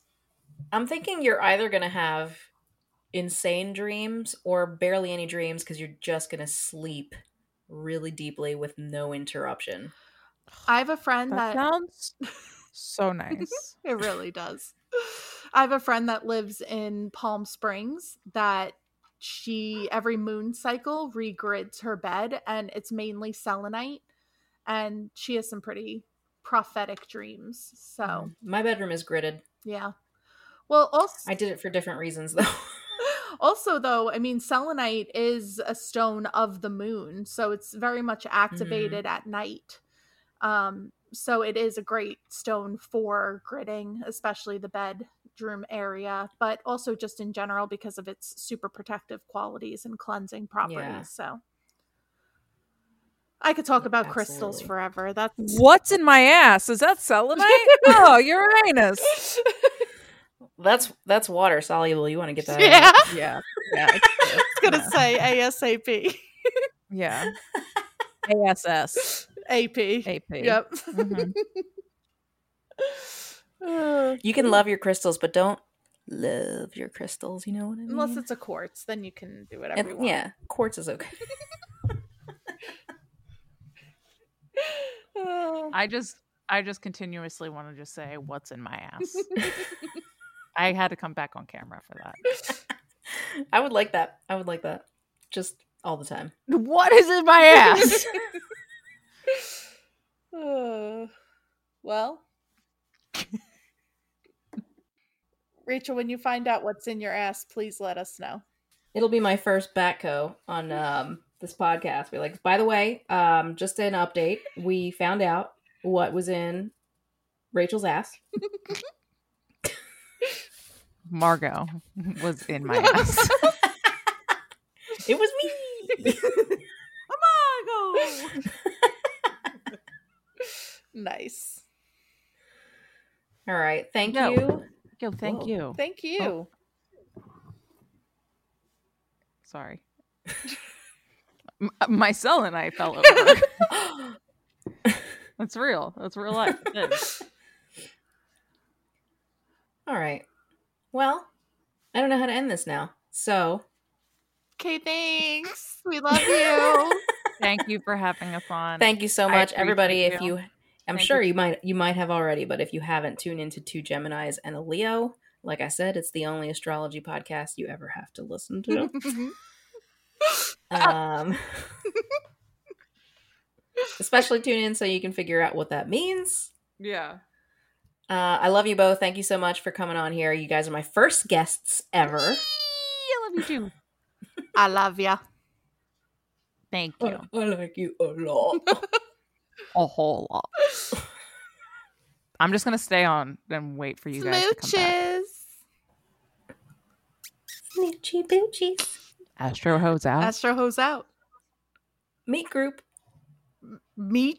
I'm thinking you're either going to have insane dreams or barely any dreams because you're just going to sleep really deeply with no interruption. I have a friend That that, sounds so nice. it really does. I have a friend that lives in Palm Springs that she every moon cycle regrids her bed, and it's mainly selenite, and she has some pretty prophetic dreams. So My bedroom is gridded. yeah. Well, also I did it for different reasons though. also though, I mean, selenite is a stone of the moon, so it's very much activated at night. Um, so it is a great stone for gridding, especially the bedroom area, but also just in general because of its super protective qualities and cleansing properties. Yeah. So I could talk about crystals Absolutely. forever. That's What's in my ass? Is that selenite? Oh, Uranus. That's that's water soluble. You want to get that yeah. out. Yeah, yeah. I was gonna say ASAP. Yeah. A S S. A P. A P. Yep. Mhm. Uh, You can love your crystals, but don't love your crystals. You know what I mean? unless it's a quartz, then you can do whatever you And, want. yeah, quartz is okay. Uh, I just I just continuously want to just say what's in my ass. I had to come back on camera for that. I would like that. I would like that. Just all the time. What is in my ass? uh, well, Rachel, when you find out what's in your ass, please let us know. It'll be my first backco on um, this podcast. Be like, by the way, um, just an update. We found out what was in Rachel's ass. Margot was in my ass. It was me. Margo! Nice. All right. Thank No. you. Yo, thank Whoa. you. Thank you. Sorry. M- my selenite fell over. That's real. That's real life. It is. All right. Well, I don't know how to end this now. So, Okay, thanks. We love you. Thank you for having us on. thank you so I much, appreciate everybody. you. If you, I'm Thank sure you. you might, you might have already, but if you haven't, tune into Two Geminis and a Leo. Like I said, it's the only astrology podcast you ever have to listen to. um, Especially tune in so you can figure out what that means. Yeah. Uh, I love you both. Thank you so much for coming on here. You guys are my first guests ever. I love you too. I love ya. Thank you. I, I like you a lot. A whole lot. I'm just gonna stay on and wait for you guys to come back. Smoochy boochies. Astro hose out. Astro hose out. Meet group. Meet.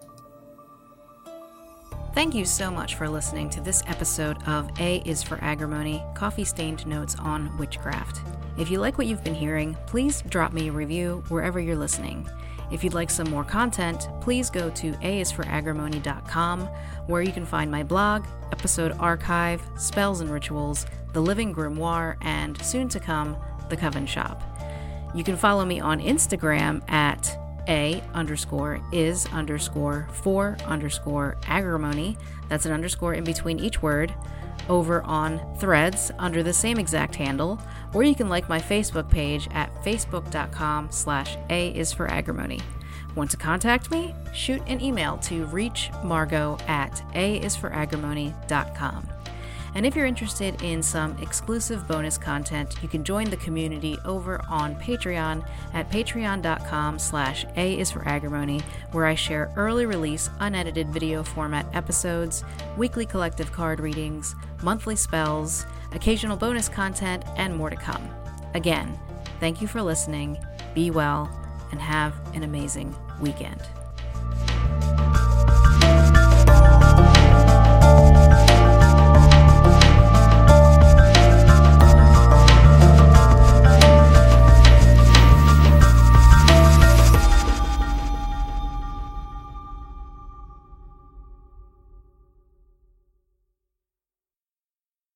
Thank you so much for listening to this episode of A is for Agrimony, coffee-stained notes on witchcraft. If you like what you've been hearing, please drop me a review wherever you're listening. If you'd like some more content, please go to a is for agrimony dot com, where you can find my blog, episode archive, spells and rituals, the Living Grimoire, and soon to come, the Coven Shop. You can follow me on Instagram at a underscore is underscore for underscore agrimony. That's an underscore in between each word. Over on Threads under the same exact handle, or you can like my Facebook page at facebook.com slash A is for agrimony. Want to contact me? Shoot an email to reachmargot at a is for agrimony dot com. And if you're interested in some exclusive bonus content, you can join the community over on Patreon at patreon.com slash A is for agrimony, where I share early release, unedited video format episodes, weekly collective card readings, monthly spells, occasional bonus content, and more to come. Again, thank you for listening, be well, and have an amazing weekend.